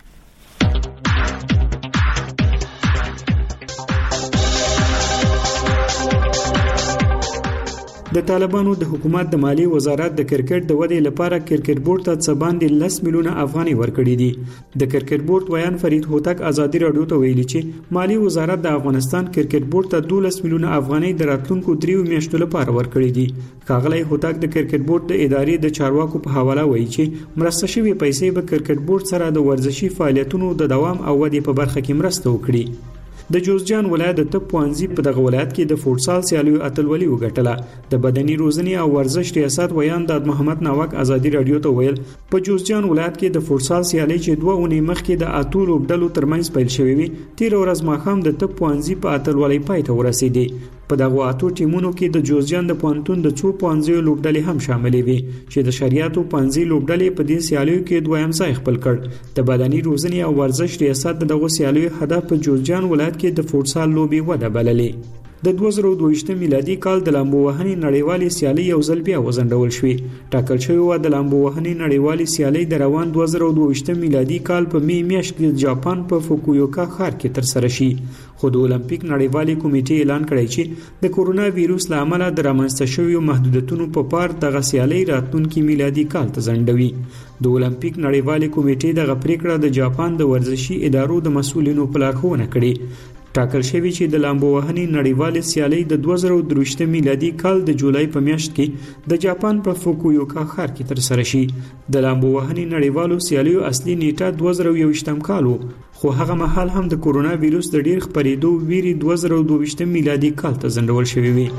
Speaker 4: د طالبانو د حکومت د مالی وزارت د کرکټ د ودې لپاره کرکټ بورډ ته څه باندې لس میلیونه افغانۍ ورکړي دي. د کرکټ بورډ ویان فرید هوتک آزادي رادیو ته ویلي چې مالی وزارت د افغانستان کرکټ بورډ ته دولس میلیونه افغانۍ د راتلونکو دریو میاشتو لپاره ورکړي دي. ښاغلی هوتک د کرکټ بورډ د ادارې د چارواکو په حواله وایي چې مرسته شوی پیسې به کرکټ بورډ سره د ورزشي فعالیتونو د دوام او ودې په برخه کې مرسته وکړي. د جوزجان ولایت د طب پوهنځي په دغه ولایت کې د فوټسال سیالیو اتلولي وګټله. د بدني روزنې او ورزش ریاست ویان د محمد ناوک آزادي رادیو ته ویل په جوزجان ولایت کې د فوټسال سیالي چې دوه اونۍ مخکې د اتو لوبډلو ترمنځ پیل شوې وي تیر ورځ ماښام د طب پوهنځي په اتلولي پای ته ورسېدې. په دغه اتو ټیمونو کې د جوزجان د پوهنتون د څو پوهنځیو لوبډلې هم شاملې وي چې د شریعتو پوهنځي لوبډلې په دې سیالیو کې دویم ځای خپل کړ. د بدني روزنې او ورزش ریاست دغه سیالیو هدف په جوزجان ولایت کې د فوټسال لوبي وده بللې. د دوه زره دوه ویشت میلادي کال د لامبو وهنې نړیوالې سیالۍ یو ځل بیا وځنډول شوې. ټاکل شوی و د لامبو وهنې نړیوالې سیالۍ د روان دوه زره دوه ویشت میلادي کال په می میاشت کې د جاپان په فوکویوکا ښار کې ترسره شي. خو د اولمپیک نړیوالې کمیټې اعلان کړی چې د کورونا وایروس له امله د رامنځته شویو محدودیتونو په پار دغه سیالۍ راتلونکي میلادي کال ته ځنډوي. د اولمپیک نړیوالې کمیټې دغه پریکړه د جاپان د ورزشي ادارو د مسؤلینو په لارښوونه کړې. ټاکل شوی چې د لامبو وهنې نړیوالې سیالۍ د دوه زره دوه ویشت میلادي کال د جولای په میاشت کې د جاپان په فوکویوکا ښار کې ترسره شي. د لامبو وهنې نړیوالو سیالیو اصلي نیټه دوه زره یو ویشتم کال و، خو هغه مهال هم د کورونا وایروس د ډیر خپرېدو ویري دوه زره دوه ویشت میلادي کال ته ځنډول شوی وي.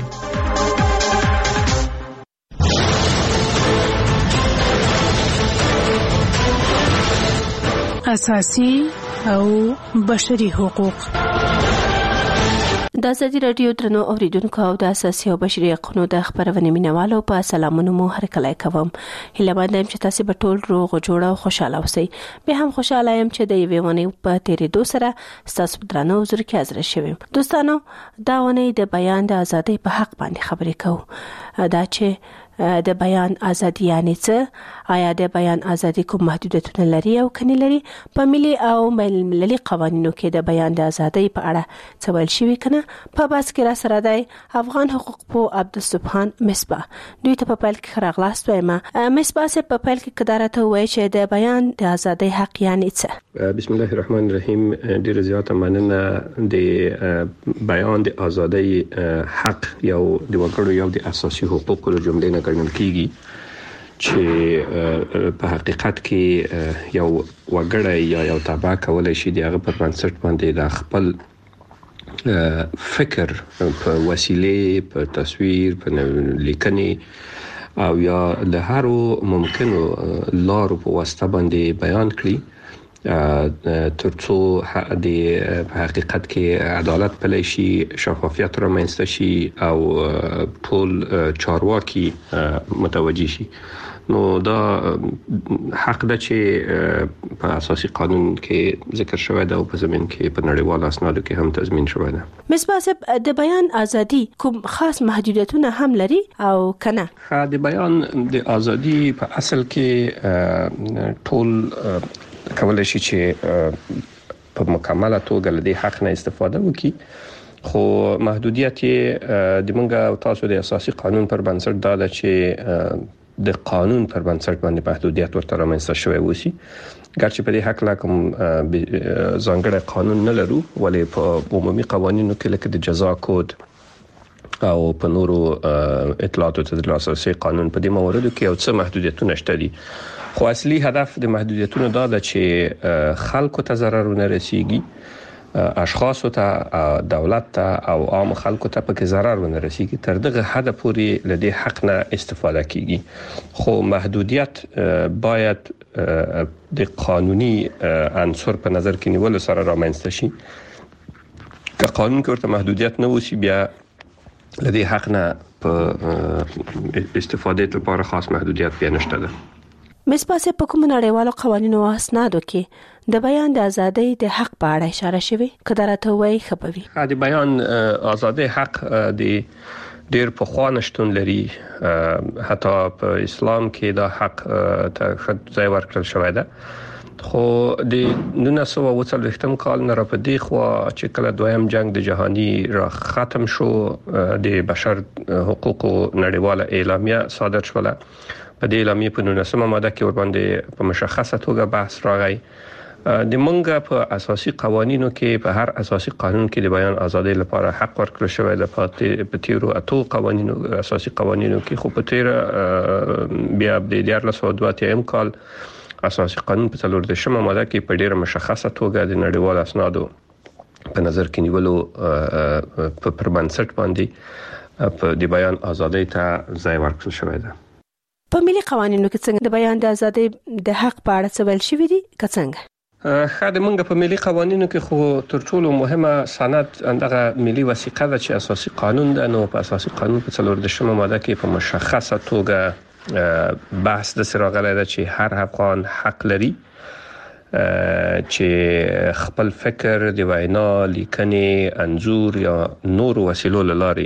Speaker 6: اساسي او بشري حقوق.
Speaker 7: د ازادي رادیو درنو اوریدونکو او د اساسي او بشري حقوقو د خبرونې مینوالو په سلامونو مو هرکلی کوم. هیله مند یم چې تاسو به ټول روغ جوړ او خوشاله اوسئ. به هم خوشاله یم چې د یوې ونې په تیرېدو سره ستاسو درنو حضور کې حاضر شوم. دوستانو، دا ونې د بیان د ازادۍ په حق باندې خبرې کوو. دا چې د بیان ازادي یعنی څه، آیا د بیان ازادي کوم محدودیتونه لري او کني لري، په ملي او بین المللي قوانینو کې د بیان د ازادۍ په اړه څه ویل شوی کنه. په بحث کې را سره دی افغان حقوق پو عبدالسبحان مصباح. دوی ته په پیل کې خراغلاست وایم. مصباح سه په پیل کې قدرته وایي چې د بیان د ازادۍ حق یعنی څه.
Speaker 22: بسم الله الرحمن الرحیم. ډیر زیاته مننه. د بیان د ازادۍ حق یو د وګړو یو د اساسي حقوقو له جملې نه ګڼل کیږي چې په حقیقت کې یو وګړی یا یو طبقه کولای شي د هغه پر بنسټ باندې د خپل فکر په وسیله، په تصویر، په لیکنې او یا له هر ممکنو لارو په واسطه باندې بیان کړي ترڅو د حقیقت کې عدالت پلی شي، شفافیت رامنځته شي او ټول چارواکي متوجي شي. نو دا حق ده چې په اساسي قانون کې ذکر شوی ده او په زمين کې په نړیوالو اسنادو کې هم تضمین شوی ده.
Speaker 7: مصباح صاحب، د بیان ازادي کوم خاص محدودیتونه هم لري او کنه؟
Speaker 22: د بیان د ازادي په اصل کې ټول کولای شي چې په مکمله توګه له دې حق نه استفاده وکړي، خو محدودیت د مونږه تاسو د اساسي قانون پر بنسټ دا ده چې د قانون پر بنسټ باندې محدودیت ورته رامنځته شوی وسی. ګرچې په دې حق لا کوم ځانګړی قانون نه لرو، ولې په عمومي قوانینو کې لکه د جزا کود او په نورو اطلاعاتو ته اساسي قانون په دې مواردو کې یو څه محدودیتونه شته دي. خو اصلي هدف د محدودیتونو دا ده چې خلکو ته ضرر نه رسیږي، اشخاص ته، دولت ته او عام خلکو ته پکې ضرر ونه رسیږي. تر دغه حد پورې له دې حق نه استفاده کیږي. خو محدودیت باید د قانوني عنصر په نظر کې نیول سره رامنځته شي. که قانون کې ورته محدودیت نه وسی، بیا له دې حق نه په استفاده لپاره خاص محدودیت بیا نشته ده.
Speaker 7: مصباح صاحب، په کوم نړیوالو قوانینو او اسنادو کې د بیان د ازادۍ د حق په اړه اشاره شوی؟ قدرته وایي خبري.
Speaker 22: د بیان ازادۍ حق د ډیر په خوا نشټون لري. حتی په اسلام کې دا حق ته ځای ورکړل شوی ده. خو د نولس سوه اوه څلوېښتم کال نه را په دې خوا چې کله دویم جنگ د جهانی را ختم شو، د بشر حقوقو نړیواله اعلامیه صادر شوله. په دې اعلامیه په نولسمه ماده کې ور باندې په مشخصه توګه بحث راغی. د منګه په اساسي قوانینو کې په هر اساسي قانون کې د بیان ازادۍ لپاره حق ورکړل شوی دی. په تیرو اتو قوانینو اساسي قوانینو کې، خو په تیر بیا د دیارلس سوه دوه اتیا کال اساسي قانون په څلور دېرشمه ماده کې په ډیره مشخصه توګه د نړیوال اسنادو په نظر کې نیولو په پربنسټ باندې په د بیان ازادۍ ته ځای ورکړل شوی دی.
Speaker 7: په ملي قوانینو کې څنګه د بیان د ازادۍ د حق په اړه څه ویل شوی دي؟ که څنګه؟
Speaker 22: خاله منګه په ملي قوانینو کې خو تر ټولو مهمه سند اندغه ملي وثیقه ده چې اساسي قانون ده. نو په اساسي قانون په څلور دېرشمه ماده کې په مشخصه توګه بحث د سراغله ده چې هر افغان حق لري چې خپل فکر د وینا لیکنې انزور یا نور وسیلو لاري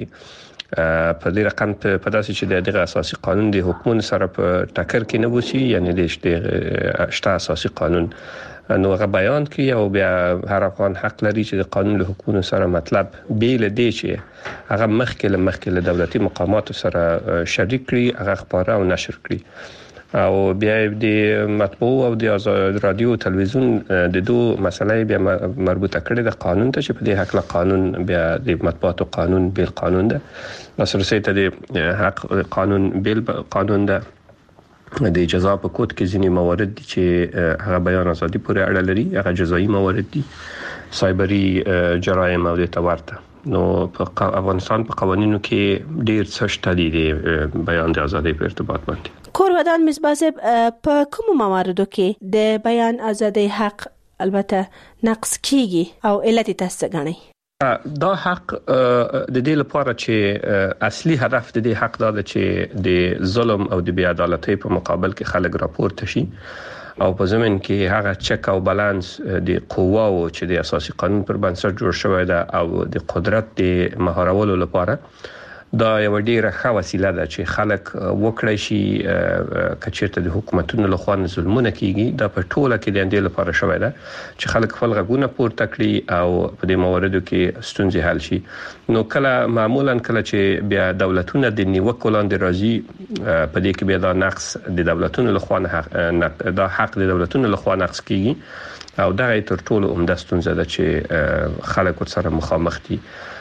Speaker 22: په دې رقم په داسې چې دغه اساسي قانون د حکومت سره په ټکر کې نه وسی یعنی د شته اساسي قانون نو هغه بیان کوي او بیا هر افغان حق لري چې د قانون له حکومت سره مطلب بیل دی چې هغه مخکې له مخکې له دولتي مقامات سره شریک کړي هغه خبره او نشر کړي او بیا د مطبوع او د رادیو او تلویزیون د دوه مسلې بیا مربوطه کړي د قانون ته چې په دې حق له قانون بیا د مطبوعاتو قانون بیل قانون ده لاسرسي ته د حق قانون بیل قانون ده د جزا په کود کې ځینې موارد دي چې هغه بیان ازادي پورې اړه لري هغه جزایي موارد دي سایبری جرایم او د تورته نو په افغانستان په قوانینو کې ډیر څه شته دي د بیان د ازادۍ په ارتباط باندې
Speaker 2: کور ودان مصباحب په کوم مواردو کې د بیان ازادۍ حق البته نقص کیږي او علت تاسو غنئ
Speaker 22: دا حق د دې لپاره چې اصلي هدف د دې حق دا ده چې د ظلم او د بې عدالتۍ په مقابل کې خلک راپورته شي او په زمين کې هغه چک او بالانس د قواو چې د اساسي قانون پر بنسټ جوړ شوی دی او د قدرت د مهارولو لپاره دا یو ډیره ښه وسیله ده چې خلک وکړي شي کچېرته د حکومتونو له خوا ظلمونه کیږي دا په ټوله کې د اندې لپاره شوی ده چې خلک خپل غږونه پورته کړي او په دې مواردو کې ستونزې حل شي نو کله معمولا کله چې بیا دولتونه د نیوکو لاندې راځي په دې کې بیا دا نقص د دولتونو له خوا نه دا حق د دولتونو له خوا نقص کیږي او دا تر ټولو عمده ستونزه ده چې خلک ورسره مخامخ دي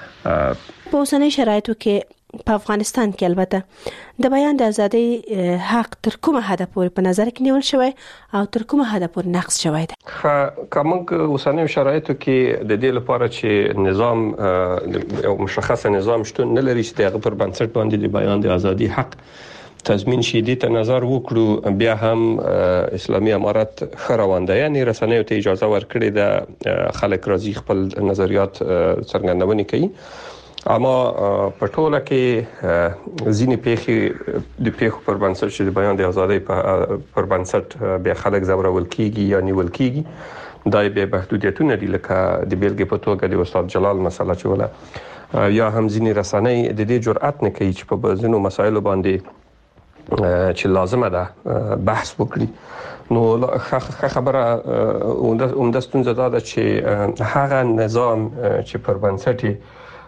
Speaker 2: په اوسنۍ شرایطو کې په افغانستان کې البته د بیان د ازادۍ حق تر کومه حد پورې په نظر کې نیول شوی او تر کومه حد پورې نقص شوی دی
Speaker 22: کومه اوسنۍ شرایطو کې د دې لپاره چې نظام یو مشخص نظام شته نه لري چې دغه پر بنسټ باندې د بیان د ازادۍ حق تضمین شي دې ته نظر وکړو بیا هم اسلامي امارت خروانده یعنی رسنیو ته اجازه ورکړي د خلک راځي خپل نظریات څرګندونې کوي اما په ټوله کې ځینې پیښې د پیښو پر بنسټ چې د بیان د ازادۍ پر بنسټ بیا خلک زورول کیږي یا نیول کیږي دا به محدودیتونه دي لکه د بیلګې په توګه د استاد جلال مسله چې ولا یا هم ځینې رسنۍ د دې جرأت نه کوي چې په بزنو مسایلو باندې چې لازمه ده بحث وکړي نو خبره عمده ستونزه ده چې هغه نظام چې پر بنسټ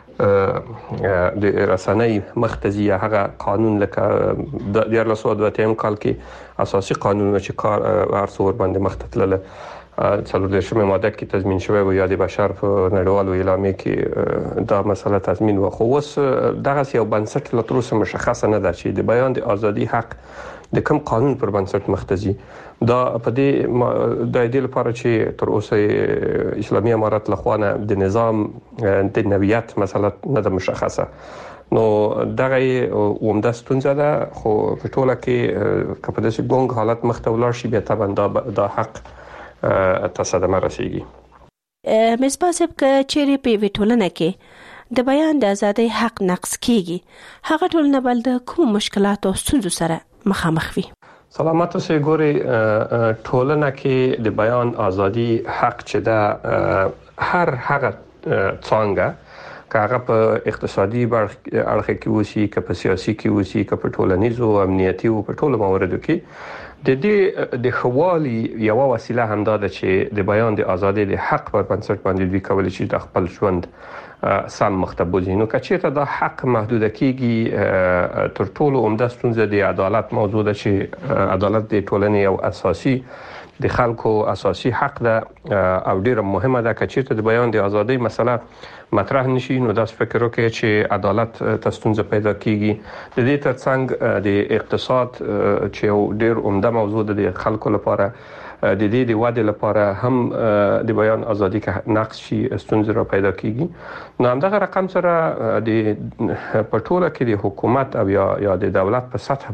Speaker 22: د رسنۍ مختزي هغه قانون لکه د دیار لسو د تیم کال کې اساسي قانون چې کار ارسور باندې مختتلله څلور دشمه ماده کې تضمین شوی و یا د بشر په نړیوالو اعلامیه کې دا مسله تضمین و خو اوس دغه یو بنسټ لا تر اوسه مشخصه نه ده چې د بیان د ازادي حق د کوم قانون پر بنسټ مختزي دا په دې د دې لپاره چې تر اوسه اسلامي امارت له خوانه د نظام د نویت مسله نه ده مشخصه نو دغه عمده ستونزه ده خو په ټوله کې کله د ګونګ حالت مخته ولاړ شي بیا طبعا دا د حق تصادم رسیږي
Speaker 2: مصباحب ک چیرې په وټولنه کې د بیان د ازادۍ حق نقص کیږي هغه ټولنه بل د کوم مشکلات او ستونزو سره مخامخ وي
Speaker 22: سلامات اوسئ ګوري ټولنه کې د بیان ازادي حق چې دا هر هغه څنګه کاغه په اقتصادي اړخ کې وسی که په سیاسي کې وسی که په ټولنیزو امنیتي او په ټولو مواردو کې د دې د خوالي یو وسیله هم ده چې د بیان د ازادۍ د حق پر بنسټ باندې دوی کولای شي د خپل ژوند سم مختبوزي نو کچېته دا حق محدود کیږي تر ټولو عمده ستونزه د عدالت موضوع ده چې عدالت د ټولنې یو اساسي د خلکو اساسي حق ده او ډیره مهمه ده کچېته د بیان د ازادۍ مسله مطرح نشي نو دا فکر وکړي چې عدالت ته ستونزه پیدا کیږي د دې ترڅنګ د اقتصاد چې یو ډیر عمده موضوع ده د خلکو لپاره د دې د واده لپاره هم د بیان ازادي کې نقص شي ستونزې را پیدا کیږي نو همدغه رقم سره د پټوله کې د حکومت او یا یا د دولت په سطح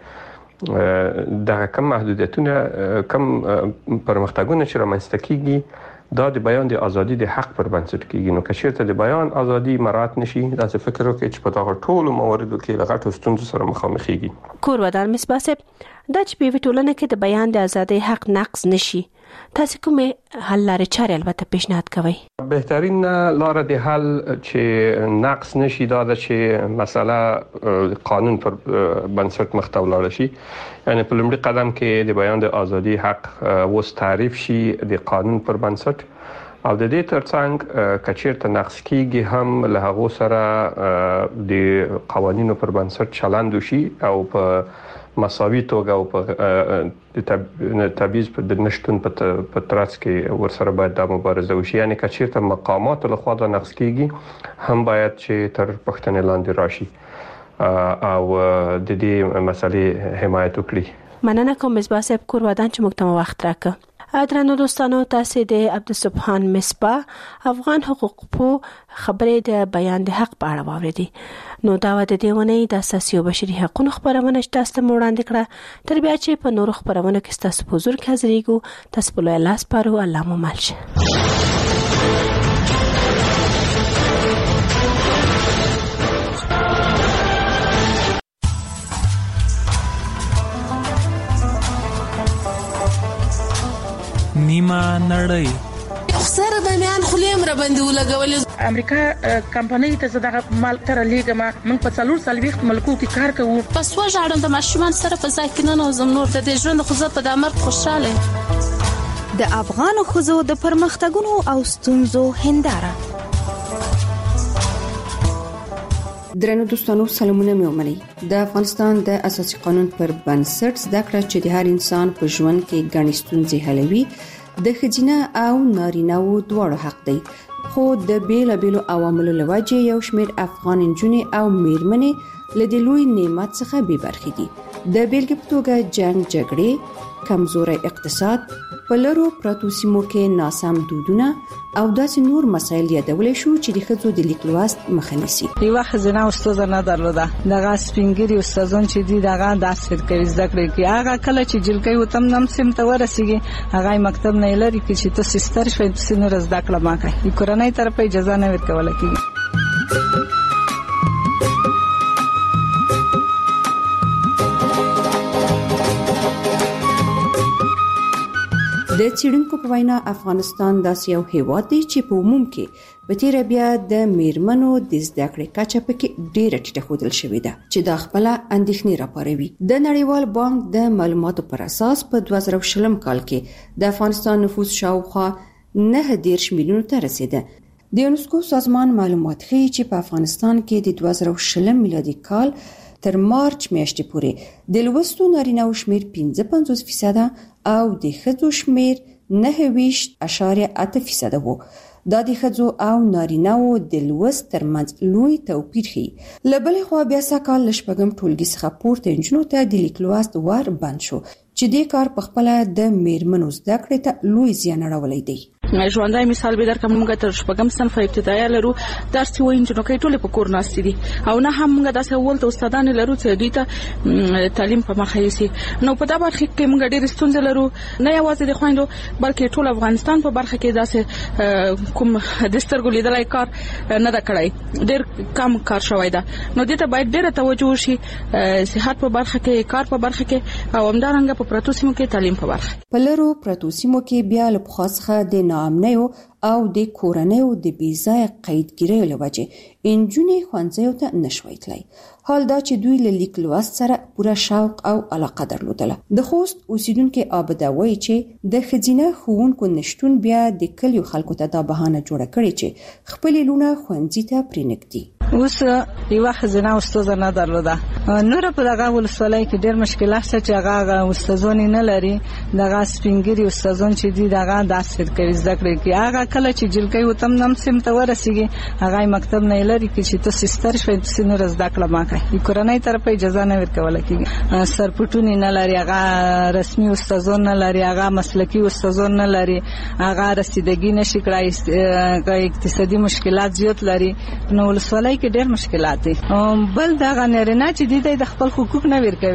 Speaker 22: باندې د کم محدودیتونه کم پرمختګونه چې رامنځته کیږي دا د بیان د ازادي د حق پر بنسټ کیږي نو که چیرته د بیان ازادي مراعات نشي دا څه فکر وکړي چې په دغه ټولو مواردو کې لغټو ستونزو سره مخامخېږي
Speaker 2: کور ودان مصباحب دا چې په ټولنه کې د بیان د ازادۍ حق نقص نشي تاسو کومه حل لارې چارې البته پیشنهاد کوئ؟
Speaker 22: بهترین لار د حل چې نقص نشي دا چې مسله قانون پر بنسټ مخ ته ولاړ شي. یعنی په لومړي قدم کې د بیان د ازادي حق وس تعریف شي د قانون پر بنسټ او د دې ترڅنګ کچیرته نقص کیږي هم له هغه سره د قوانینو پر بنسټ چلند وشي او په مساوي توګه او په تبعیض په د نشټون په ترڅ کې ورسره باید د مبارزه وشي. یعنی کچیرته مقامات له خوا د نقص کیږي هم باید چې تر پښتنې لاندې راشي او د دې مسلې حمایت وکړي.
Speaker 2: مننه کوم مصباح صاحب کور ودان چې موږ ته وخت راکړه. درنو دوستانو تاسو د عبدالسبحان مصباح افغان حقوق په خبرې د بیان د حق په اړه واوریدي. نو دا د دیونه د اساسي او بشري حقوقو خبرونه تاسو ته وړاندې کړه. تر بیا چې په نورو خبرونه کې تاسو په حضور کې حاضرېږو تاسو په لوی لاس پارو الله مو مالشه.
Speaker 3: نیمه نړۍ
Speaker 8: خسر د میان خلیم را باندې ولګول.
Speaker 6: امریکا کمپنۍ ته زړه مال تر لیګما موږ په څلور سلويخت ملکو کې کار کوو.
Speaker 8: پس وژاړم د ماشومان سره په ځای کې نه نوزم نور د دې ژوند خو زه په دامر خوشاله.
Speaker 23: د افغان خزو د پرمختګونو او ستونزو هنداره.
Speaker 24: درنو دوستانو سلامونه مې ومنئ. د افغانستان د اساسي قانون پر بنسټ زده کړه چې د هر انسان په ژوند کې ګڼې ستونزې حلوي د ښځینه او نارینه‌و دواړو حق دی. خو د بیلابیلو عواملو لوجه یو شمېر افغان نجونې او میرمنې له دې لوی نعمت څخه بې برخې دي. د بیلګې په توګه جنگ جګړې، کمزوري اقتصاد، په لرو پرتو سیمو کې ناسم دودونه او داسې نور مسایل یادولې شو چې د ښځو د لیک لوست مخه نیسي.
Speaker 25: یو خزانه استاد نه درلوده دغه سپینګری استادون چې دی دغه درس ورکوي زده کړې کې هغه کله چې جلګي وتم نم سم ته ورسیږي هغه مکتب نه لري چې تاسو ستر شوي تاسو نور زده کړه ما کوي کورنۍ طرفه اجازه نه ورکول کیږي.
Speaker 24: د څېړونکو په وینا افغانستان داسې یو هیواد دی چې په عموم کې په تیر بیا د میرمنو د زده کړې کچه پکې ډیره ټیټه ښودل شوې ده چې دا خپل اندېښنې راپاروي. د نړیوال بانک د معلوماتو پر اساس په دوه زره شلم کال کې د افغانستان نفوس شاوخوا نه دیرش میلیونو ته رسیده. د یونسکو سازمان معلومات ښیي چې په افغانستان کې د دوه زره شلم میلادي کال تر مارچ میاشتې پورې د لوستو نارینه‌و شمیر پنځه پنځوس فیصد او د ښځو شمیر نهه ویشت اعشاریه اته فیصد وو. دا د ښځو او نارینه‌و د لوست ترمنځ لوی توپیر ښیي. له بلې خوا بیا سږکال له شپږم ټولګي څخه پورته نجونو ته د لیک لوست ور بند شو چې دې کار په خپله د میرمنو زده کړې ته لوی زیان اړولی دی.
Speaker 6: ژوندۍ مثال به درکم موږ تر شپږم صنف ابتدایي لرو درس وایي چې نو کې ټول په کور ناست دي او نه هم موږ داسې اول ته استادان لرو چې دوی ته تعلیم په مخه یسي. نو په دا برخه کې موږ ډېر ستونزې لرو نه یوازې د خويندو بلکې ټول افغانستان په برخه کې داسې کوم د سترګو لیدلای کار نه دا کړای ډېر کم کار شوی ده. نو دې ته باید ډېر توجه وشي صحت په برخه کې کار په برخه کې او همدارنګه په پرتو سیمو کې تعلیم په برخه.
Speaker 24: په لرو پرتو سیمو کې بیا له خاصه د ناامنیو او د کورنیو د بیځای قیدګیریو لوجه انجونې ښوونځیو ته نشوي تلای. حال دا چې دوی له لیک لوست سره پوره شوق او علاقه درلودله. د خوست اوسیدونکو عابده وایي چې د ښځینه ښوونکو نشټون بیا د کلیو خلکو ته دا بهانه جوړه کړې چې خپل لونه ښوونځي ته پرېنږدي.
Speaker 25: اوس یو خزانه استاد نه درلوده نور په دغه ولسوالۍ کې ډېر مشکلات شته چې هغه استادونه نه لري. دغه سپینګری استادون چې دی دغه درس ورکوي زده کړې کې هغه کله چې جلګي وتم نم سم ته ورسیږي هغه مکتب نه لري چې تاسو ستر شوي تاسو نور زده کړه ما کوي کورنۍ طرفه اجازه نه ورکول کیږي. سرپټونی نه لري هغه رسمي استادون نه لري هغه مسلکی استادون نه لري هغه رسیدګي نشي کړای اقتصادي مشکلات زیات لري. نو ولسوالۍ کې ډېر مشکلات دي. بل دا غنرنه چې د خپل حقوق نه ورکوي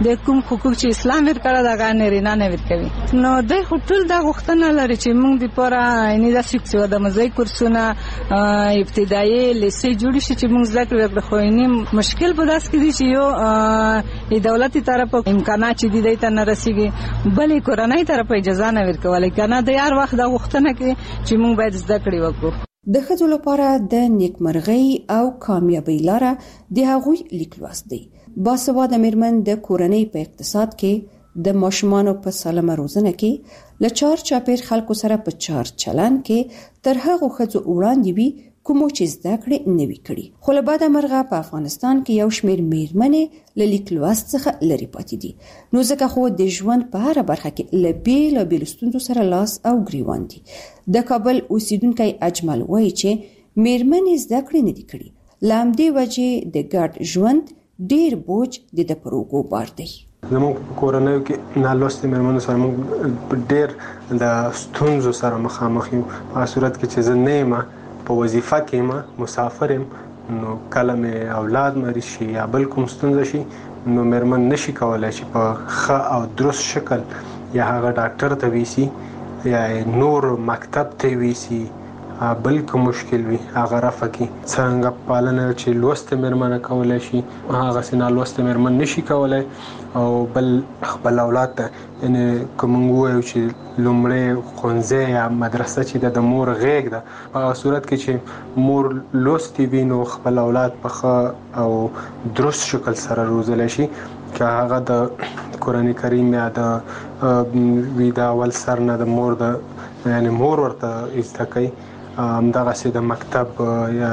Speaker 25: د کوم حقوق چې اسلام ورکړه دا غانې نه نه ورکوي نو د ټول دا غوښتنه لري چې موږ د پورا نه د سکسو د مزای کورسونه ابتدایي لیسې جوړ شي چې موږ زده کړو خو نه مشکل په داس کې دي چې یو د دولتي طرف امکانات چې دي ته نه رسیږي بلې کورنۍ طرف اجازه نه ورکولای کنه د یار وخت دا غوښتنه کوي چې موږ باید زده کړې وکړو
Speaker 24: د ښځو لپاره د نیکمرغۍ او کامیابی لاره د هغوی لیکلوست دی. باسواده میرمن د کورنۍ په اقتصاد کې د ماشومانو په سالمه روزنه کې له چار چاپیر خلکو سره په چار چلن کې تر هغو ښځو وړاندې وي کومو چې زده کړې نه وي کړي. خو له بعده مرغه په افغانستان کې یو شمېر میرمنې له لیکلوست څخه لرې پاتې دي. نو ځکه خو د ژوند په هره برخه کې له بېلابېلو ستونزو سره لاس او ګریوان دي. د کابل اوسیدونکی اجمل وایي چې میرمنې زده کړې نه دي کړي. له همدې وجې د ګډ ژوند ډېر بوج د ده پر اوږو بار دی.
Speaker 9: زموږ په کورنیو کې نالوستې میرمنو سره موږ ډېر د ستونزو سره مخامخ یو. په صورت کې چې زه نه یم په وظیفه کې ما مسافر یم نو کله مې اولاد مریض شي یا بل کوم ستونزه شي نو میرمن نشي کولای چې په ښه او درست شکل یا هغه ډاکټر ته ویسي یا نور مکتب ته ویسي بل کوم مشکل وي هغه رفع کی. څنګه پالنه چې لوست میرمن کولای شي هغه سینا لوست میرمن نشي کولای او بل خپل اولاد ته یعنی کوم وایو چې لومړی خونځه یا مدرسه چې د مور غېږ ده په صورت کې چې مور لوستي وي نو خپل اولاد په ښه او درست شکل سره روزلی شي که هغه د قرآن کریم یا د ویدا اول سر نه د مور د یعنی مور ورته زده کوي همدغسې د مکتب یا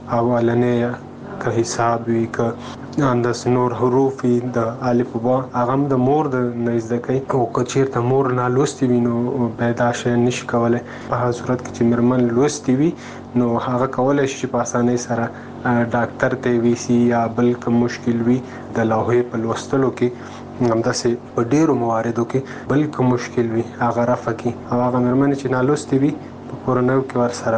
Speaker 9: اولنې که حساب وي که انداس نور حروف وي د الف و با هغه هم د مور د نه زده کوي او که چېرته مور نالوستې وي نو بیا دا شی نشي کولی. په هغه صورت کې چې میرمن لوستې وي نو هغه کولی شي چې په اسانۍ سره ډاکټر ته ویسي یا بل کوم مشکل وي د لوحې په لوستلو کې همداسې په ډېرو مواردو کې بل کوم مشکل وي هغه رفع کړي او هغه میرمنې چې نالوستې وي په کورنیو کې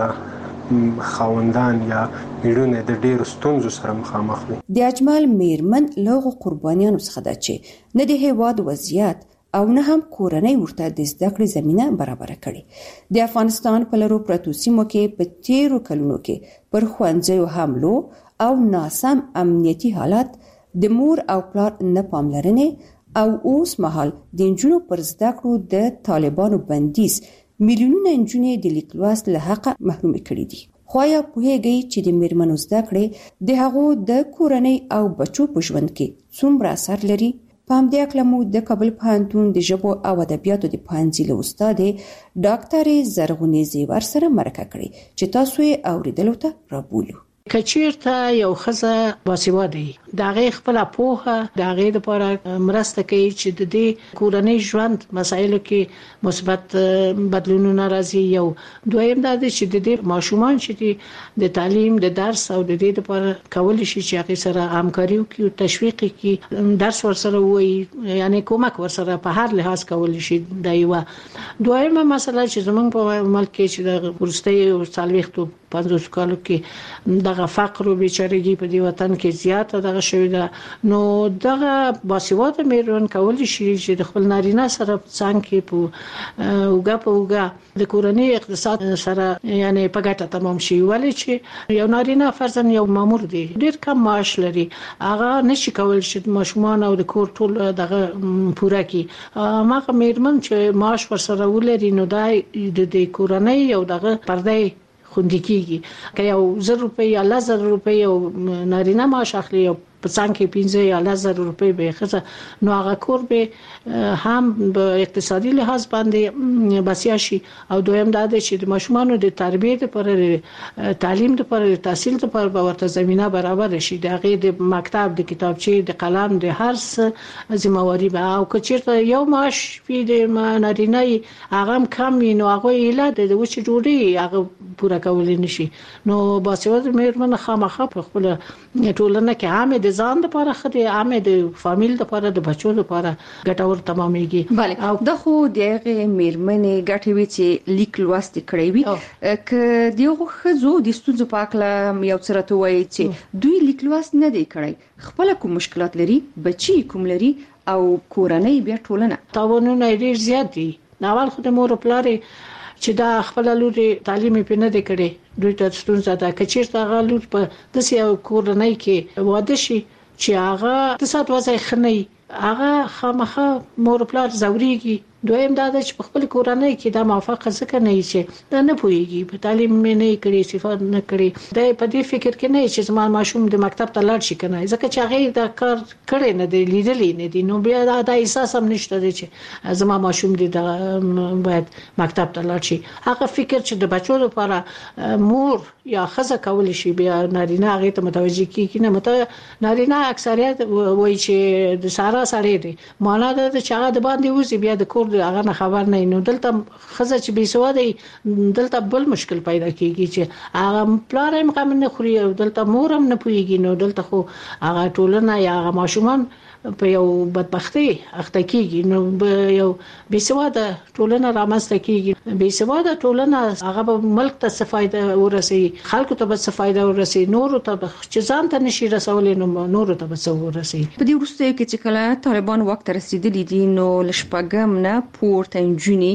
Speaker 9: ورسره خاوندان یا میړونه د ډېرو ستونزو سره مخامخ دي.
Speaker 24: د اجمل میرمن له هغو قربانیانو څخه ده چې نه د هېواد وضعیت او نه هم کورنۍ ورته د زده کړې زمینه برابره کړې. د افغانستان په لرو پرتو سیمو کې په تیرو کلونو کې پر ښوونځیو حملو او ناسم امنیتي حالت د مور او پلار نه پاملرنې او اوس مهال د نجونو پر زده کړو د طالبانو بندیز میلیونونه نجونې د لیکلوست له حقه محرومې کړي دي. خو یا پوهیږئ چې د میرمنو زده کړې د هغو د کورنۍ او بچو په ژوند کې څومره اثر لري؟ په همدې هکله مو د کابل پوهنتون د ژبو او ادبیاتو د پوهنځي له استادې ډاکټرې زرغونې زیور سره مرکه کړې چې تاسو یې اوریدلو ته رابولو.
Speaker 10: کچیرته یو ښځه باسواده وي د هغې خپله پوهه د هغې دپاره مرسته کوي چې د دې کورنۍ ژوند مسایلو کې مثبت بدلونونه راځي. یو دویم دا دی چې د دې ماشومان چې دي د تعلیم د درس او د دې دپاره کولی شي چې هغې سره همکاري وکړي او تشویق کړي درس ورسره ووایي یعنی کومک ورسره په هر لحاظ کولی شي. دا یوه دویمه مسله چې زموږ په ملک کې چې د وروستیو څلوېښتو پنځوسو کالو کې دغه فقر او بیچارګي په دې وطن کې زیاته دغه شوې ده نو دغه باسواده میرمن کولی شي چې د خپل نارینه سره څنګه کې په اوګه په اوګه د کورنۍ اقتصاد سره یعنی په ګټه تمام شي. ولې چې یو نارینه فرضاً یو مامور دی ډېر کم معاش لري هغه نشي کولی چې ماشومان او د کور ټول دغه پوره کړي. هغه میرمن چې معاش ورسره ولري نو دا د کورنۍ او دغه پردې خوندي کیږي. که یو زر روپۍ یا لس زره روپۍ او نارینه معاش اخلي او په څنګ کې پنځه یا لس زره روپۍ به ښځه نو هغه کور به هم په اقتصادي لحاظ باندې بسیا شي. او دویم دا دی چې د ماشومانو د تربیې لپاره تعلیم لپاره تحصیل لپاره به ورته زمینه برابر شي. د هغې د مکتب د کتابچې د قلم د هر څه ذمہواري به او که چېرته یو معاش وي د نارینه هغه هم کم وي نو هغوی ایله د وچې ډوډۍ هغه پوره کولی نشي. نو باسواده میرمن خامخا په خپله ټولنه کې عامې د ځان لپاره ښه دی عامې د فامیل لپاره د بچو لپاره ګټور تمامېږي.
Speaker 24: بله او د خو د هغې میرمنې ګټې وي چې لیک لوست کړی وي که د هغو ښځو د ستونزو په هکله یو څه راته ووایي چې دوی لیک لوست نه دی کړی خپله کوم مشکلات لري بچي کوم لري او کورنۍ بیا ټولنه
Speaker 10: تاوانونه ډیر زیات دي. اول خو د مور پلار چې دا خپل لوري تعلیم په نه دی کړي دوی ته ستونزه ده چې چیرته غلور په دسي او کورنۍ کې واده شي چې هغه د سات وځي خنۍ هغه خامخه مور پلار زوريږي. دویم دا چې په خپل کورنۍ کې دا موافقه ځکه نه چې دا نه پويږي په تعلیم مې نه کړی صفات نه کړی دا په دې فکر کې نه چې زما ماشوم د مکتب ته لاړ شي کنه ځکه چې هغه دا کار کړی نه دی لیدلې نه دی نو بیا دا, دا احساس هم نشته دی چې زما ماشوم دی دا باید مکتب ته لاړ شي. هغه فکر چې د بچو لپاره مور یا خزه کول شي بیا نارینه هغه ته متوجي کیږي نه مت نارینه اکثریت وایي چې د سارا سړی دی معنا دا چې هغه د باندې وځي بیا د کور هغه نه خبر نه نو دلته خزه چې بي سواده دلته بل مشکل پیدا کیږي چې هغه پلار هم قام نه خوري او دلته مور هم نه پويږي نو دلته خو هغه ټولنه یا هغه ماشومان په یو بدبختی اخته کیږي نو یو بي سواده ټولنه رامنځته کیږي. بي سواده ټولنه هغه ملک ته څه فائدہ ورسي خلکو ته به څه فائدہ ورسي نور ته چې ځان ته نشي رسولې نو نور ته به څه ورسي.
Speaker 24: په دې وروسته کې چې کله طالبان وخت رسیدلی دي نو لشپګم نه پورته انجونی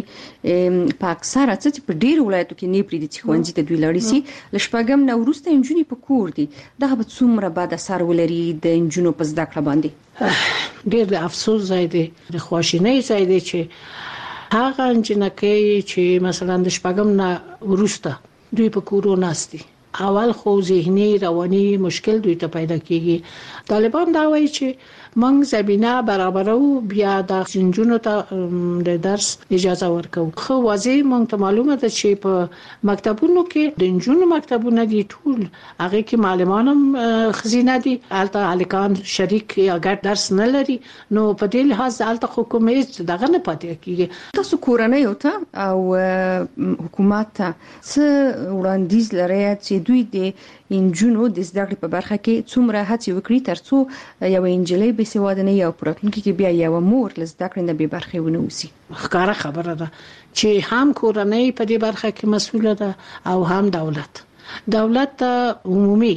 Speaker 24: په اکثره چې په ډیر ولایتو کې نه پریدي چې خوندې ته دوی لړی سي لشپګم نه ورسته انجونی په کور دي دغه به څومره بعد اثر ولري د انجونو په زده کړه باندې.
Speaker 10: ډیر د افسوس ځای دی د خواشینۍ ځای دی چې هغه انجنکې چې مثلا د شپږم نه ورسته دوی په کورو ناستي اول خو ذهني رواني مشکل دوی ته پیدا کیږي. طالبان دا وایي چې موږ زمينه برابرو بیا د جنونو ته د درس اجازه ورکو. خو واځي موږ ته معلومه ده چې په مکتبونو کې د جنونو مکتبونه دي ټول هغه کې معلمانم خزینه دي الته الکان شریک یا ګډ درس نه لري نو په دې لحاظ الته حکومت دغه نه پاتې کیږي.
Speaker 24: تاسو کورنۍ ته او حکومت ته څه وړاندیز لري چې دوی د انجونو د زده کړې په برخه کې څومره هڅې وکړي ترڅو یو انجلۍ به سواد نه یو پراتونکو کې بیا یو مور ل زده کړې نه به برخه ونه وسی.
Speaker 10: ښکاره خبره ده چې هم کورنۍ په دې برخه کې مسؤله ده او هم دولت. دولت ته عمومي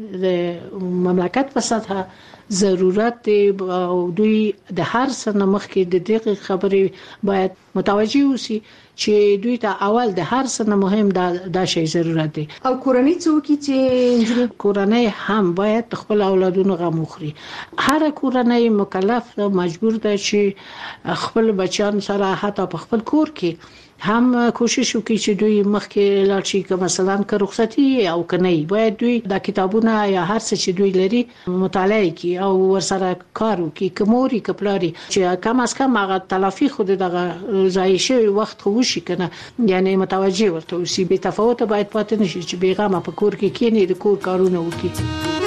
Speaker 10: د مملکت په سطح ضرورت دی او دوی د هر څه نه مخکې د دقیق خبرې باید متوجي وسی چې دوی ته اول د هر څه نه مهم دا د شی ضرورت دی.
Speaker 24: او کورنۍ څوک چې
Speaker 10: کورنۍ هم باید خپل اولادونو غم وخوري. هر کورنۍ مکلف مجبور ده چې خپل بچیان سره حتی په خپل کور کې هم کوشش وکړي چې دوی مخکې لاړ شي که مثلا که رخصتي او کنه باید دوی د کتابونه یا هر څه چې دوی لري مطالعه کوي او ورسره کار وکړي کوموري کپلاري چې کم از کم هغه تلافي خود دغه ځای شي وخت خو شي کنه یعنی متوجي ورته وسی به تفاوت باید پاتې نشي چې بیغمه په کور کې کینی د کور کارونه وکړي.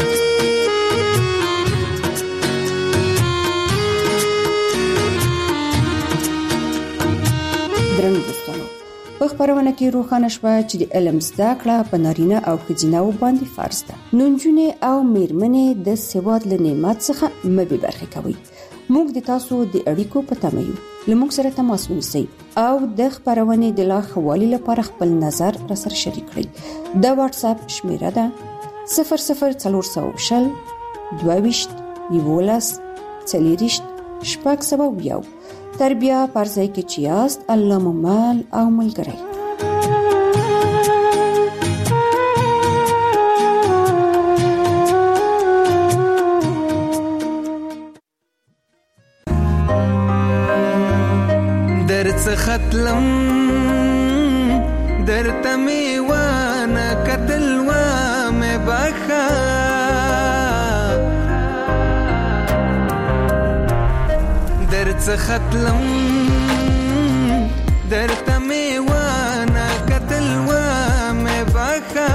Speaker 24: په خبرونه کې روښانه شوه چې د علم زده کړه په نارینه او ښځینه باندې فرض ده. نونجونې او میرمنې د سواد له نعمت څخه مبي برخه کوي. موږ د تاسو د اړیکو په تمه یو. لموږ سره تماس ونیسئ او د خبرونه د لا خوالي لپاره خپل نظر را سره شریک کړئ. د واتس اپ شمیره ده صفر صفر څلور سوه شل دوه ویشت یوولس څلوېښت شپږ سوه یو. تربیه پرځای کې چې یاست الله مو مال او ملګری.
Speaker 11: درڅخه تلم درته مې ونه کتل ومې بخښه درڅخه تلم درته مې ونه کتل ومې بخښه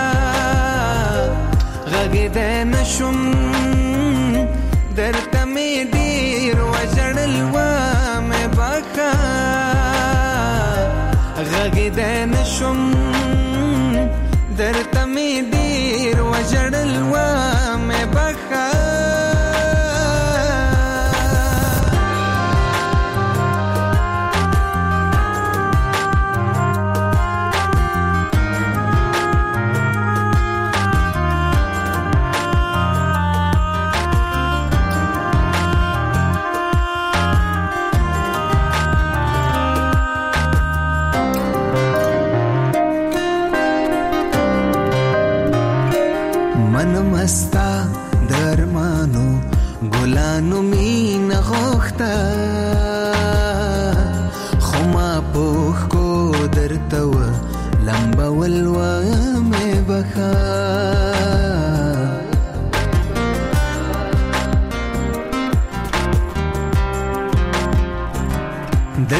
Speaker 11: غږېدی نشم درته مې ډېر وژړل ومې بخښه غږېدی نشم درته مې ډېر وژړل ومې بخښه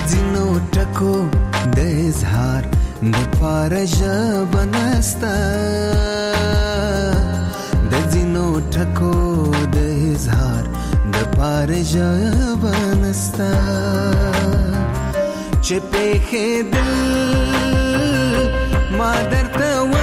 Speaker 11: ځینو ټکو د اظهار د پاره ژبه نسته د ځینو ټکو د اظهار د پاره ژبه نسته چې په خدل ما درته